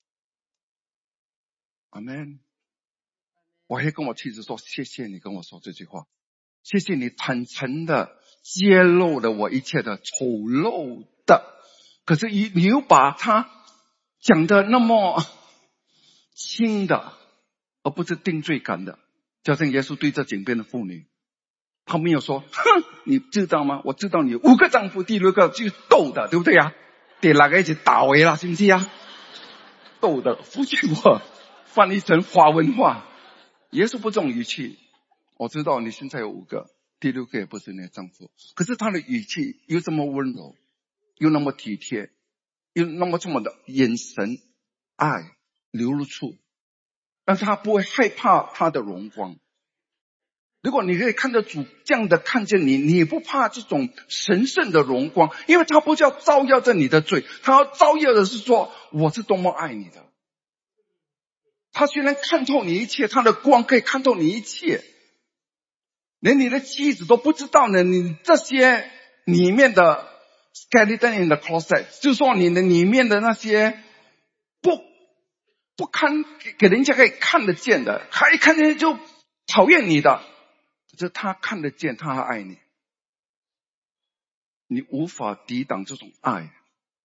A: 阿们。我还跟我妻子说，谢谢你跟我说这句话，谢谢你坦诚的揭露了我一切的丑陋的，可是你又把它讲的那么轻的，而不是定罪感的。就像耶稣对这井边的妇女，他没有说哼，你知道吗？我知道你5个丈夫，第6个就是斗的，对不对啊？第哪个一起打回了，是不是啊？斗的，夫妻话翻译成华文化。耶稣不这种语气，我知道你现在有5个，第6个也不是你的丈夫，可是他的语气又这么温柔，又那么体贴，又那么这么的眼神爱流露出，但是他不会害怕他的荣光。如果你可以看得主这样的看见你，你也不怕这种神圣的荣光，因为他不叫照耀着你的罪，他要照耀的是说我是多么爱你的。他虽然看透你一切，他的光可以看透你一切，连你的妻子都不知道呢。你这些里面的 skeleton in the closet， 就是说你的里面的那些不看给人家可以看得见的，他一看见就讨厌你的，可是他看得见，他还爱你，你无法抵挡这种爱，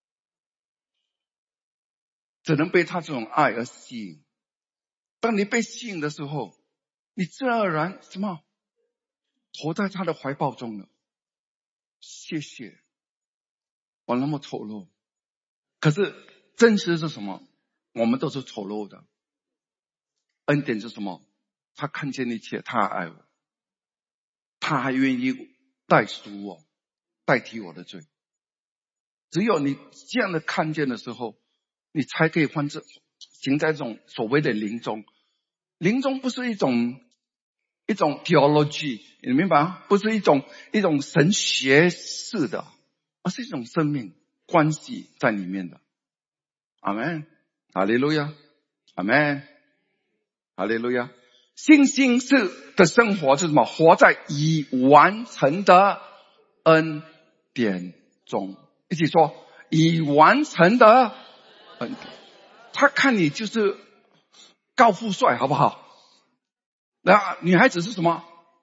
A: 只能被他这种爱而吸引。当你被吸引的时候，你自然而然什么活在他的怀抱中了。谢谢，我那么丑陋，可是真实是什么？我们都是丑陋的。恩典是什么？他看见一切，他还爱我，他还愿意代赎我，代替我的罪。只有你这样的看见的时候，你才可以行在这种所谓的灵中。灵中不是一种 theology， 你明白吗？不是一种神学式的，而是一种生命关系在里面的。阿们，哈利路亚，阿们，哈利路亚。信心式的生活是什么？活在已完成的恩典中。一起说，已完成的恩典。他看你就是高富帅，好不好？那女孩子是什么？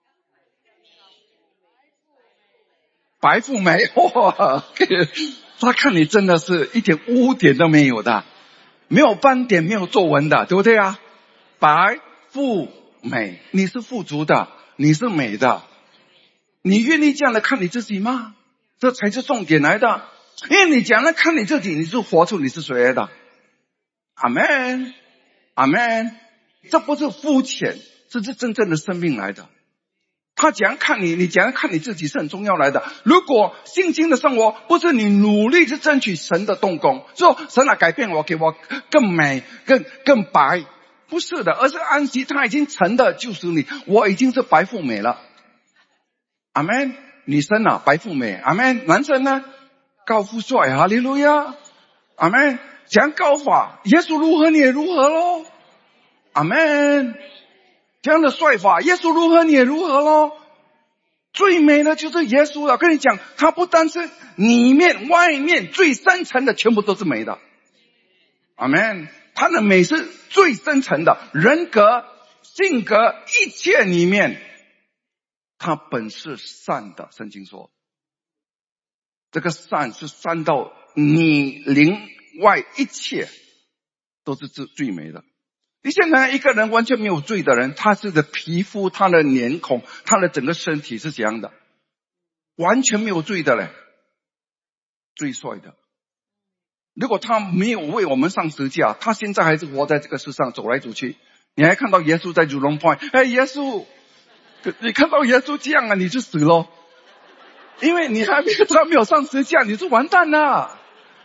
A: 白富美。哇，他看你真的是一点污点都没有的，没有斑点，没有皱纹的，对不对啊？白富美，你是富足的，你是美的，你愿意这样的看你自己吗？这才是重点来的。因为你这样的看你自己，你就活出你是谁来的。阿们，阿们，这不是肤浅，这是真正的生命来的。 他怎样看你，你怎样看你自己是很重要来的。如果信心的生活不是你努力去争取神的动工，说神来改变我，给我更美更白，不是的，而是安息他已经成的救赎你，我已经是白富美了。阿们。女生啊，白富美。阿们。男生呢，高富帅。哈利路亚。阿们。怎样高法，耶稣如何你也如何咯。阿们。这样的帅法，耶稣如何你也如何咯。最美的就是耶稣了。跟你讲，他不单是里面外面最深层的全部都是美的。阿们。他的美是最深层的，人格性格一切里面他本是善的。圣经说这个善是善到你灵外一切都是最美的。你现在一个人完全没有罪的人，他是的皮肤，他的脸孔，他的整个身体是怎样的？完全没有罪的嘞，最帅的。如果他没有为我们上十字架，他现在还是活在这个世上走来走去，你还看到耶稣在Jurong Point，耶稣，你看到耶稣这样啊，你就死了，因为你他没有上十字架，你就完蛋了。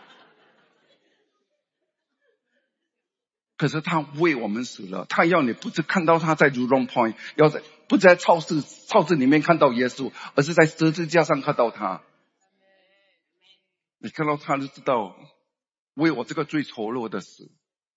A: 可是他为我们死了，他要你不是看到他在Jurong Point，不在超市里面看到耶稣，而是在十字架上看到他。你看到他就知道，为我这个最丑陋的死，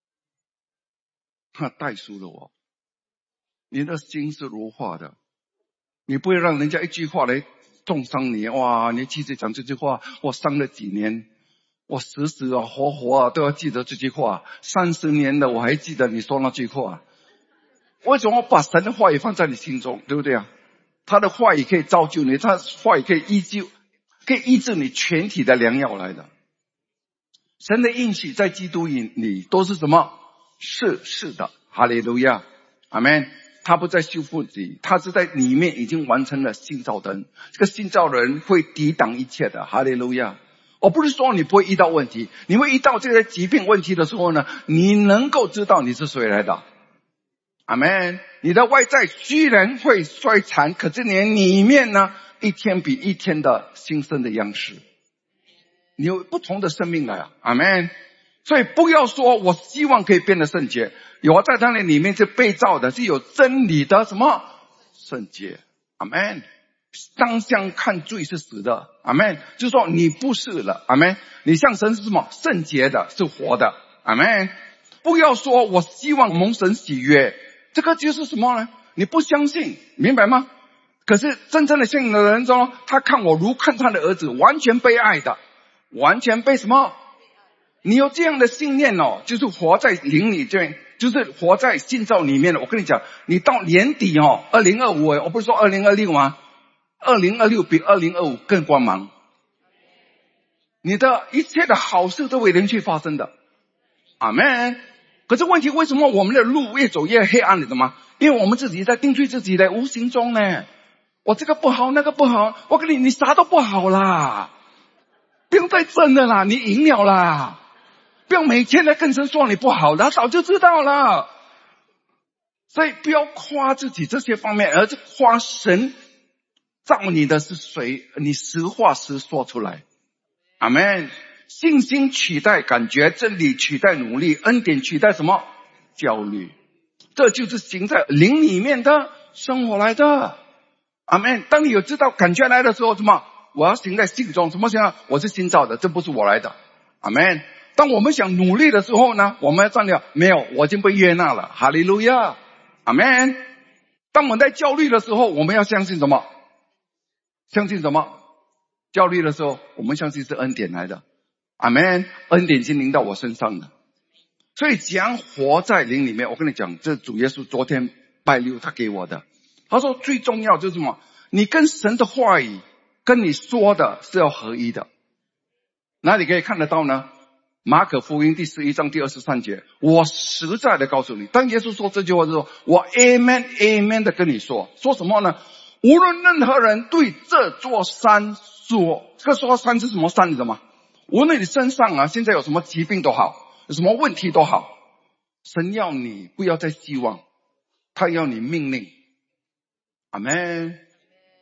A: 他代赎了我。你的心是如画的，你不会让人家一句话来重伤你。哇，你记得讲这句话，我伤了几年，我死死啊活活啊都要记得这句话，30年了我还记得你说那句话。为什么把神的话语放在你心中，对不对啊？他的话语可以造就你，他的话语可以医治你全体的良药来的。神的应许在基督里都是什么？是的。哈利路亚。阿们。他不再修复自己，他是在里面已经完成了新造的人。这个新造的人会抵挡一切的。哈利路亚。我不是说你不会遇到问题，你会遇到这些疾病问题的时候呢，你能够知道你是谁来的。阿们。你的外在虽然会衰残，可是你里面呢，一天比一天的新生的样式，你有不同的生命来啊。阿们。所以不要说我希望可以变得圣洁，我在他的里面是被造的，是有真理的什么圣洁。阿们。当相看罪是死的。阿们。就是说你不是了。阿们。你像神是什么？圣洁的，是活的。阿们。不要说我希望蒙神喜悦，这个就是什么呢？你不相信，明白吗？可是真正的信的人说，他看我如看他的儿子，完全被爱的，完全被什么？你有这样的信念哦，就是活在灵里这边，就是活在信造里面的。我跟你讲，你到年底哦，2025，我不是说2026吗？2026比2025更光芒，你的一切的好事都会连续发生的。阿们。可是问题，为什么我们的路越走越黑暗了的吗？因为我们自己在定罪自己的，无形中呢，我这个不好那个不好，我跟你啥都不好啦，不用再争了啦，你赢了啦，不用每天来跟神说你不好，他早就知道了。所以不要夸自己这些方面，而是夸神造你的是谁，你实话实说出来。阿们。信心取代感觉，真理取代努力，恩典取代什么？焦虑。这就是行在灵里面的生活来的。阿们。当你有知道感觉来的时候，什么？我要行在信中，什么行啊？我是新造的，这不是我来的。阿们。当我们想努力的时候呢，我们要站了，没有，我已经被悦纳了。哈利路亚。阿们。当我们在焦虑的时候，我们要相信什么？相信什么？焦虑的时候，我们相信是恩典来的。阿们。恩典已经临到我身上了。所以怎样活在灵里面，我跟你讲，这主耶稣昨天拜六他给我的，他说最重要就是什么？你跟神的话语跟你说的是要合一的。哪里可以看得到呢？马可福音第11章第23节，我实在的告诉你，当耶稣说这句话的时候，我 amen amen 的跟你说什么呢？无论任何人对这座山说，这个说山是什么山你知道吗？无论你身上啊现在有什么疾病都好，有什么问题都好，神要你不要再希望，他要你命令。阿们。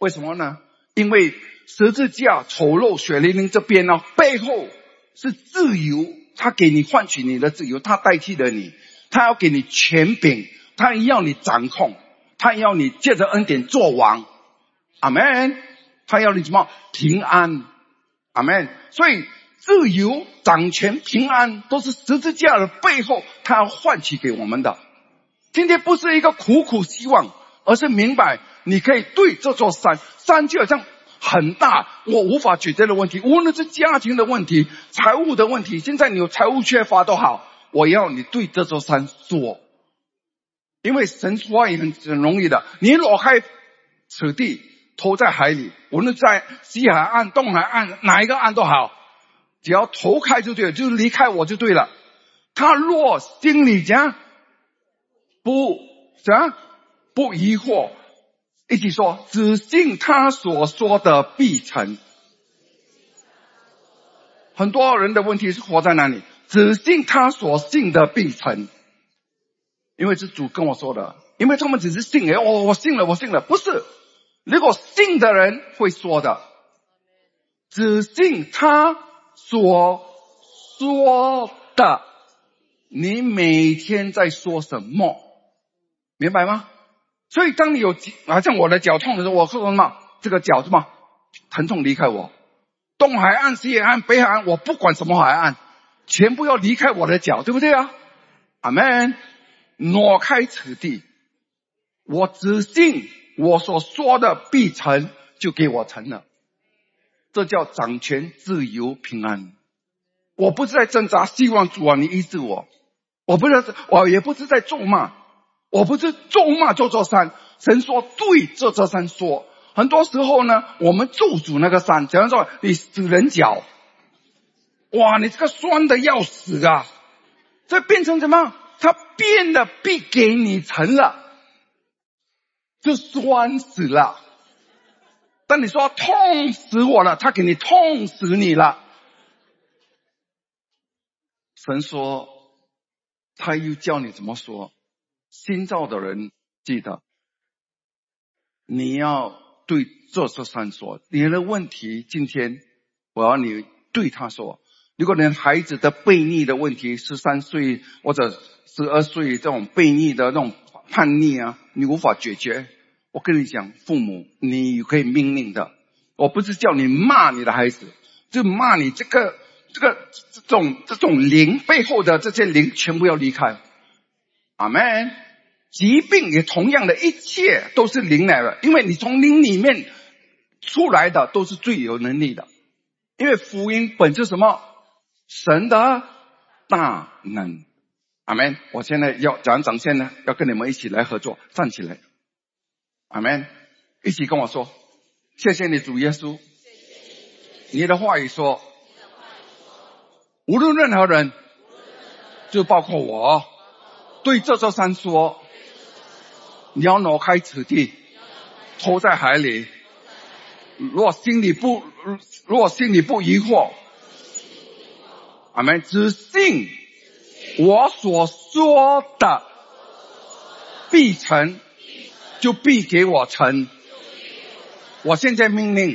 A: 为什么呢？因为十字架丑陋血淋淋这边呢，背后是自由，他给你换取你的自由，他代替了你，他要给你权柄，他要你掌控，他要你借着恩典做王。阿们。他要你什么？平安。阿们。所以自由、掌权、平安都是十字架的背后他要换取给我们的。今天不是一个苦苦希望，而是明白你可以对这座山，山就好像很大，我无法解决的问题，无论是家庭的问题、财务的问题，现在你有财务缺乏都好，我要你对这座山说。因为神说话也很容易的，你裸开此地，投在海里，无论在西海岸、东海岸，哪一个岸都好，只要投开就对了，就是离开我就对了。他若心里讲不疑惑，一起说，只信他所说的必成。很多人的问题是活在哪里？只信他所信的必成。因为是主跟我说的，因为他们只是信我信了，不是。如果信的人会说的，只信他所说的。你每天在说什么？明白吗？所以当你有好像我的脚痛的时候，我说什么？这个脚什么疼痛离开我。东海岸、西海岸、北海岸，我不管什么海岸，全部要离开我的脚，对不对啊？阿们。挪开此地，我只信我所说的必成，就给我成了。这叫掌权、自由、平安。我不是在挣扎，希望主啊你医治我。我也不是在咒骂，我不是咒骂这座山。神说对这座山说。很多时候呢，我们咒诅那个山，假如说你死人脚，哇，你这个酸的要死啊！这变成什么？他变得必给你成了，就酸死了。但你说痛死我了，他给你痛死你了。神说他又教你怎么说。新造的人记得，你要对这座山说，你的问题今天我要你对他说。如果你孩子的悖逆的问题，13岁或者12岁这种悖逆的那种叛逆啊，你无法解决，我跟你讲，父母你可以命令的。我不是叫你骂你的孩子，就骂你这种灵背后的这些灵全部要离开。阿们。疾病也同样的，一切都是灵来的，因为你从灵里面出来的都是最有能力的。因为福音本是什么？神的大能。阿们。我现在要讲长线呢，要跟你们一起来合作，站起来。阿们。一起跟我说，谢谢你主耶稣，你的话语说，无论任何人，就包括我，对这座山说，你要挪开此地，投在海里。如果心里不疑惑，阿们，只信我所说的必成，就必给我成。我现在命令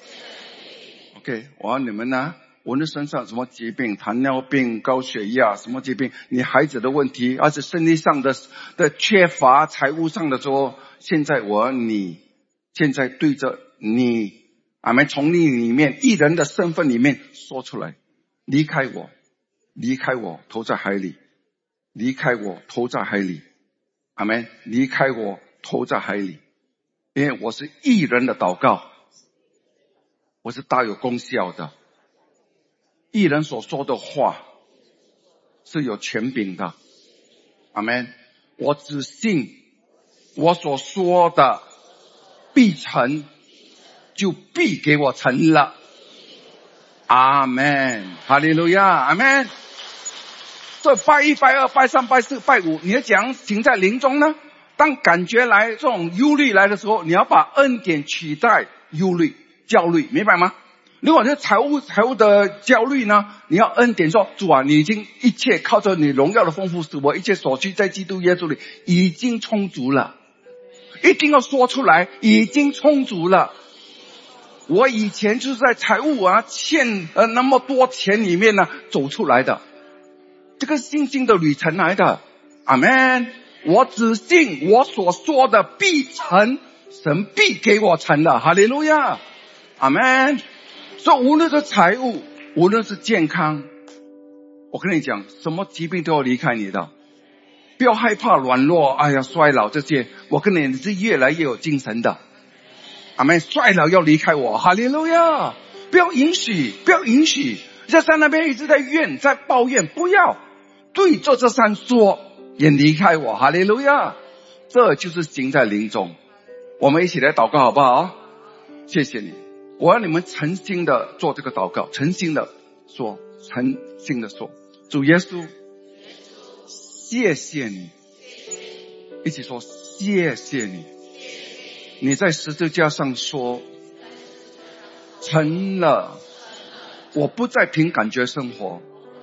A: OK， 我要你们呢，无论身上什么疾病，糖尿病、高血压，什么疾病，你孩子的问题，而且身体上的缺乏，财务上的说，现在我要你现在对着你，阿们，从你里面一人的身份里面说出来，离开我，离开我，投在海里，离开我，投在海里，阿们，离开我，投在海里。因为我是义人的祷告，我是大有功效的。义人所说的话是有权柄的。阿们。我只信我所说的必成，就必给我成了。阿们。哈利路亚。阿们。这拜1、拜2、拜3、拜4、拜5，你要怎样停在灵中呢？当感觉来，这种忧虑来的时候，你要把恩典取代忧虑、焦虑，明白吗？如果是财务的焦虑呢，你要恩典说，主啊，你已经一切靠着你荣耀的丰富，使我一切所需在基督耶稣里已经充足了， 一定要说出来，已经充足了。我以前就是在财务欠那么多钱里面走出来的，这个信心的旅程来的。阿们。我只信我所说的必成，神必给我成的。哈利路亚。阿们。所以无论是财务，无论是健康，我跟你讲，什么疾病都要离开你的。不要害怕软弱，衰老这些，我跟你是越来越有精神的。阿们。衰老要离开我。哈利路亚。不要允许在山那边一直在怨，在抱怨，不要对着这山说，也离开我。哈利路亚。这就是行在灵中。我们一起来祷告好不好？谢谢你，我要你们诚心的做这个祷告，诚心的说，主耶稣，谢谢你，一起说谢谢你，你在十字架上说成了，我不再凭感觉生活，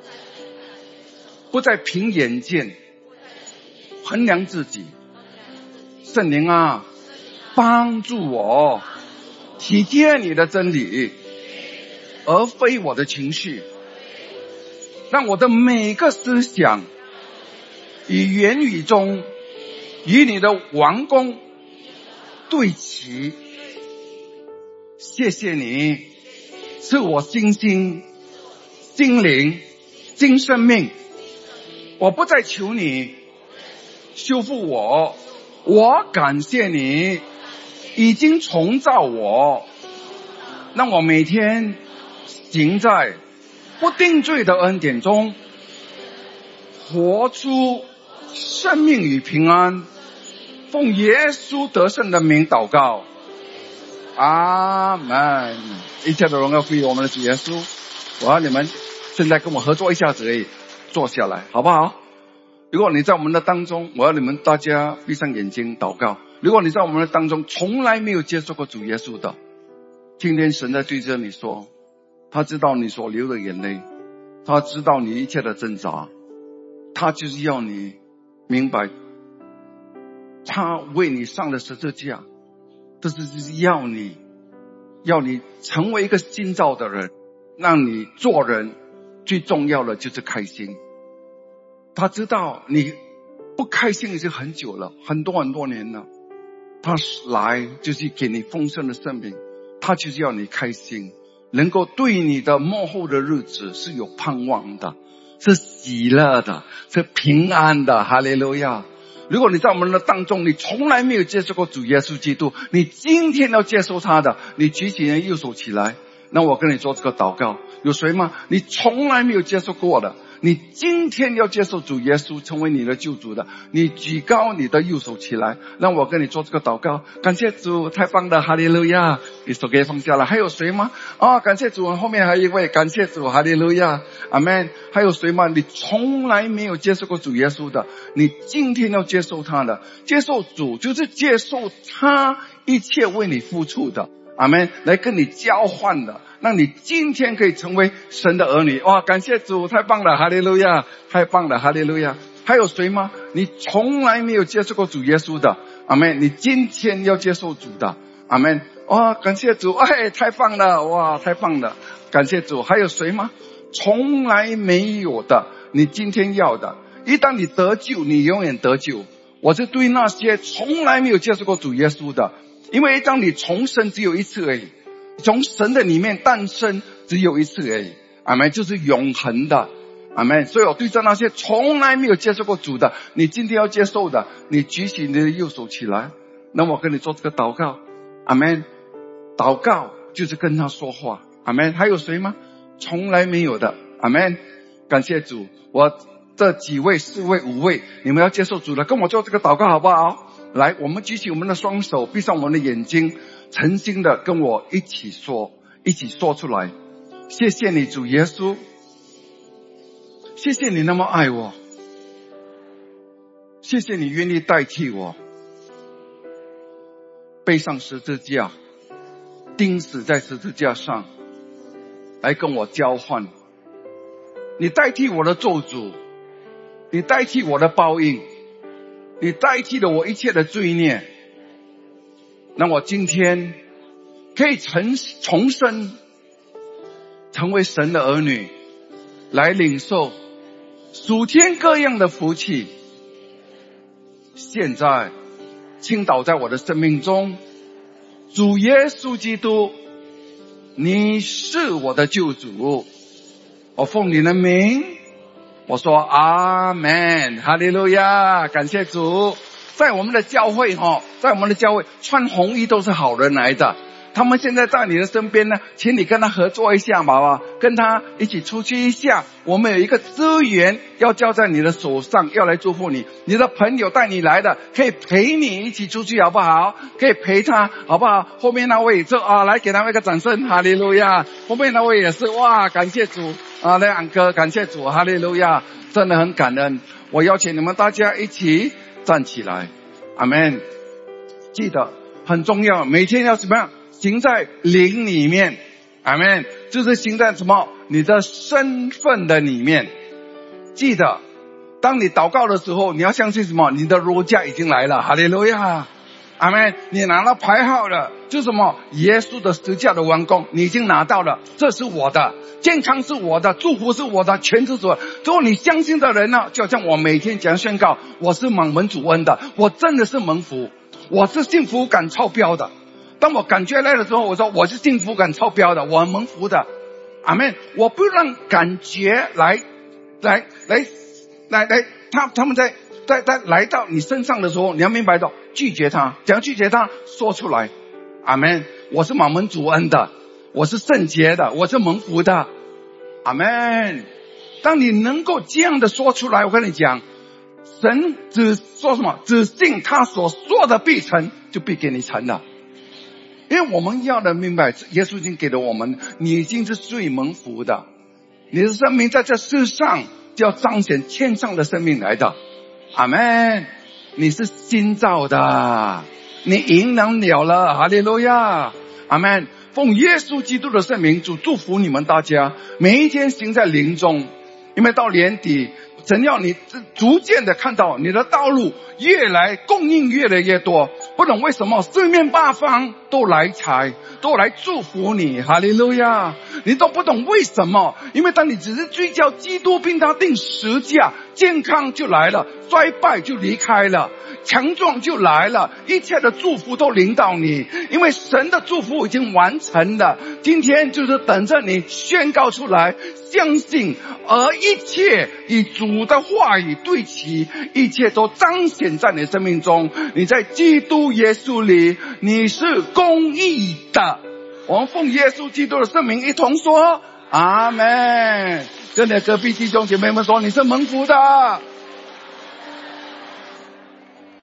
A: 不再凭眼见衡量自己。圣灵啊，帮助我体贴你的真理，而非我的情绪，让我的每个思想与言语中与你的王宫对齐。谢谢你赐我心心灵新生命，我不再求你修复我，我感谢你已经重造我，让我每天行在不定罪的恩典中，活出生命与平安。奉耶稣得胜的名祷告，阿们。一切的荣耀归于我们的主耶稣。我要你们现在跟我合作一下子而已，坐下来好不好？如果你在我们的当中，我要你们大家闭上眼睛祷告。如果你在我们的当中从来没有接受过主耶稣的，今天神在对着你说，他知道你所流的眼泪，他知道你一切的挣扎，他就是要你明白，他为你上了十字架，这是要你成为一个新造的人，让你做人最重要的就是开心。他知道你不开心已经很久了，很多年了，他来就是给你丰盛的生命，他就是要你开心，能够对你的末后的日子是有盼望的，是喜乐的，是平安的。哈利路亚。如果你在我们的当中，你从来没有接受过主耶稣基督，你今天要接受他的，你举起你的右手起来，那我跟你做这个祷告。有谁吗？你从来没有接受过的，你今天要接受主耶稣成为你的救主的，你举高你的右手起来，让我跟你做这个祷告。感谢主，太棒了，哈利路亚。你手给放下了。还有谁吗？感谢主，后面还有一位。感谢主，哈利路亚，阿们。还有谁吗？你从来没有接受过主耶稣的，你今天要接受他的。接受主就是接受他一切为你付出的，阿们，来跟你交换的，让你今天可以成为神的儿女。哇，感谢主，太棒了，哈利路亚，太棒了，哈利路亚。还有谁吗？你从来没有接受过主耶稣的，阿们，你今天要接受主的，阿们。哇，感谢主，太棒了，哇，太棒了，感谢主。还有谁吗？从来没有的，你今天要的。一旦你得救，你永远得救。我是对那些从来没有接受过主耶稣的，因为当你重生只有一次而已，从神的里面诞生只有一次而已，阿们，就是永恒的，阿们。所以我对着那些从来没有接受过主的，你今天要接受的，你举起你的右手起来，那我跟你做这个祷告，阿们。祷告就是跟他说话，阿们。还有谁吗？从来没有的，阿们。感谢主。我这几位、4位、5位，你们要接受主的，跟我做这个祷告好不好？来，我们举起我们的双手，闭上我们的眼睛，诚心的跟我一起说出来。谢谢你，主耶稣，谢谢你那么爱我，谢谢你愿意代替我背上十字架，钉死在十字架上，来跟我交换。你代替我的咒诅，你代替我的报应，你代替了我一切的罪孽， 那我今天可以重生，成为神的儿女，来领受属天各样的福气。现在倾倒在我的生命中，主耶稣基督，你是我的救主，我奉你的名，我说阿们，哈利路亚，感谢主。在我们的教会穿红衣都是好人来的，他们现在在你的身边呢，请你跟他合作一下吧，跟他一起出去一下。我们有一个资源要交在你的手上，要来祝福你。你的朋友带你来的，可以陪你一起出去好不好？可以陪他好不好？后面那位来给他们一个掌声，哈利路亚。后面那位也是，哇，感谢主啊，亮哥，感谢主，哈利路亚，真的很感恩。我邀请你们大家一起站起来，阿们。记得很重要，每天要怎么样？行在灵里面，阿们，就是行在什么？你的身份的里面。记得，当你祷告的时候，你要相信什么？你的儒家已经来了，哈利路亚，阿们。你拿了牌号了，就是什么？耶稣的十架的完工，你已经拿到了，这是我的，健康是我的，祝福是我的，全是我的。如果你相信的人呢，就像我每天讲宣告，我是蒙主恩的，我真的是蒙福，我是幸福感超标的。当我感觉来的时候，我说我是幸福感超标的，我蒙福的，阿们。我不让感觉来，他们在来到你身上的时候，你要明白到拒绝他，怎样拒绝他？说出来，阿们。我是蒙主恩的，我是圣洁的，我是蒙福的，阿们。当你能够这样的说出来，我跟你讲，神只说什么？只信他所说的必成，就必给你成了。因为我们要的明白，耶稣已经给了我们，你已经是最蒙福的，你的生命在这世上就要彰显天上的生命来的，阿们。你是新造的，你赢了了，哈利路亚，阿们。奉耶稣基督的圣名，主祝福你们大家，每一天行在灵中，因为到年底，神要你逐渐的看到你的道路供应越来越多，不懂为什么四面八方都来财，都来祝福你，哈利路亚。你都不懂为什么，因为当你只是追求基督并他定十架，健康就来了，衰败就离开了，强壮就来了，一切的祝福都临到你，因为神的祝福已经完成了，今天就是等着你宣告出来，相信，而一切以主的话语对齐，一切都彰显在你生命中。你在基督耶稣里，你是公义的。我们奉耶稣基督的圣名一同说阿们。跟你隔壁弟兄姐妹们说，你是蒙福的。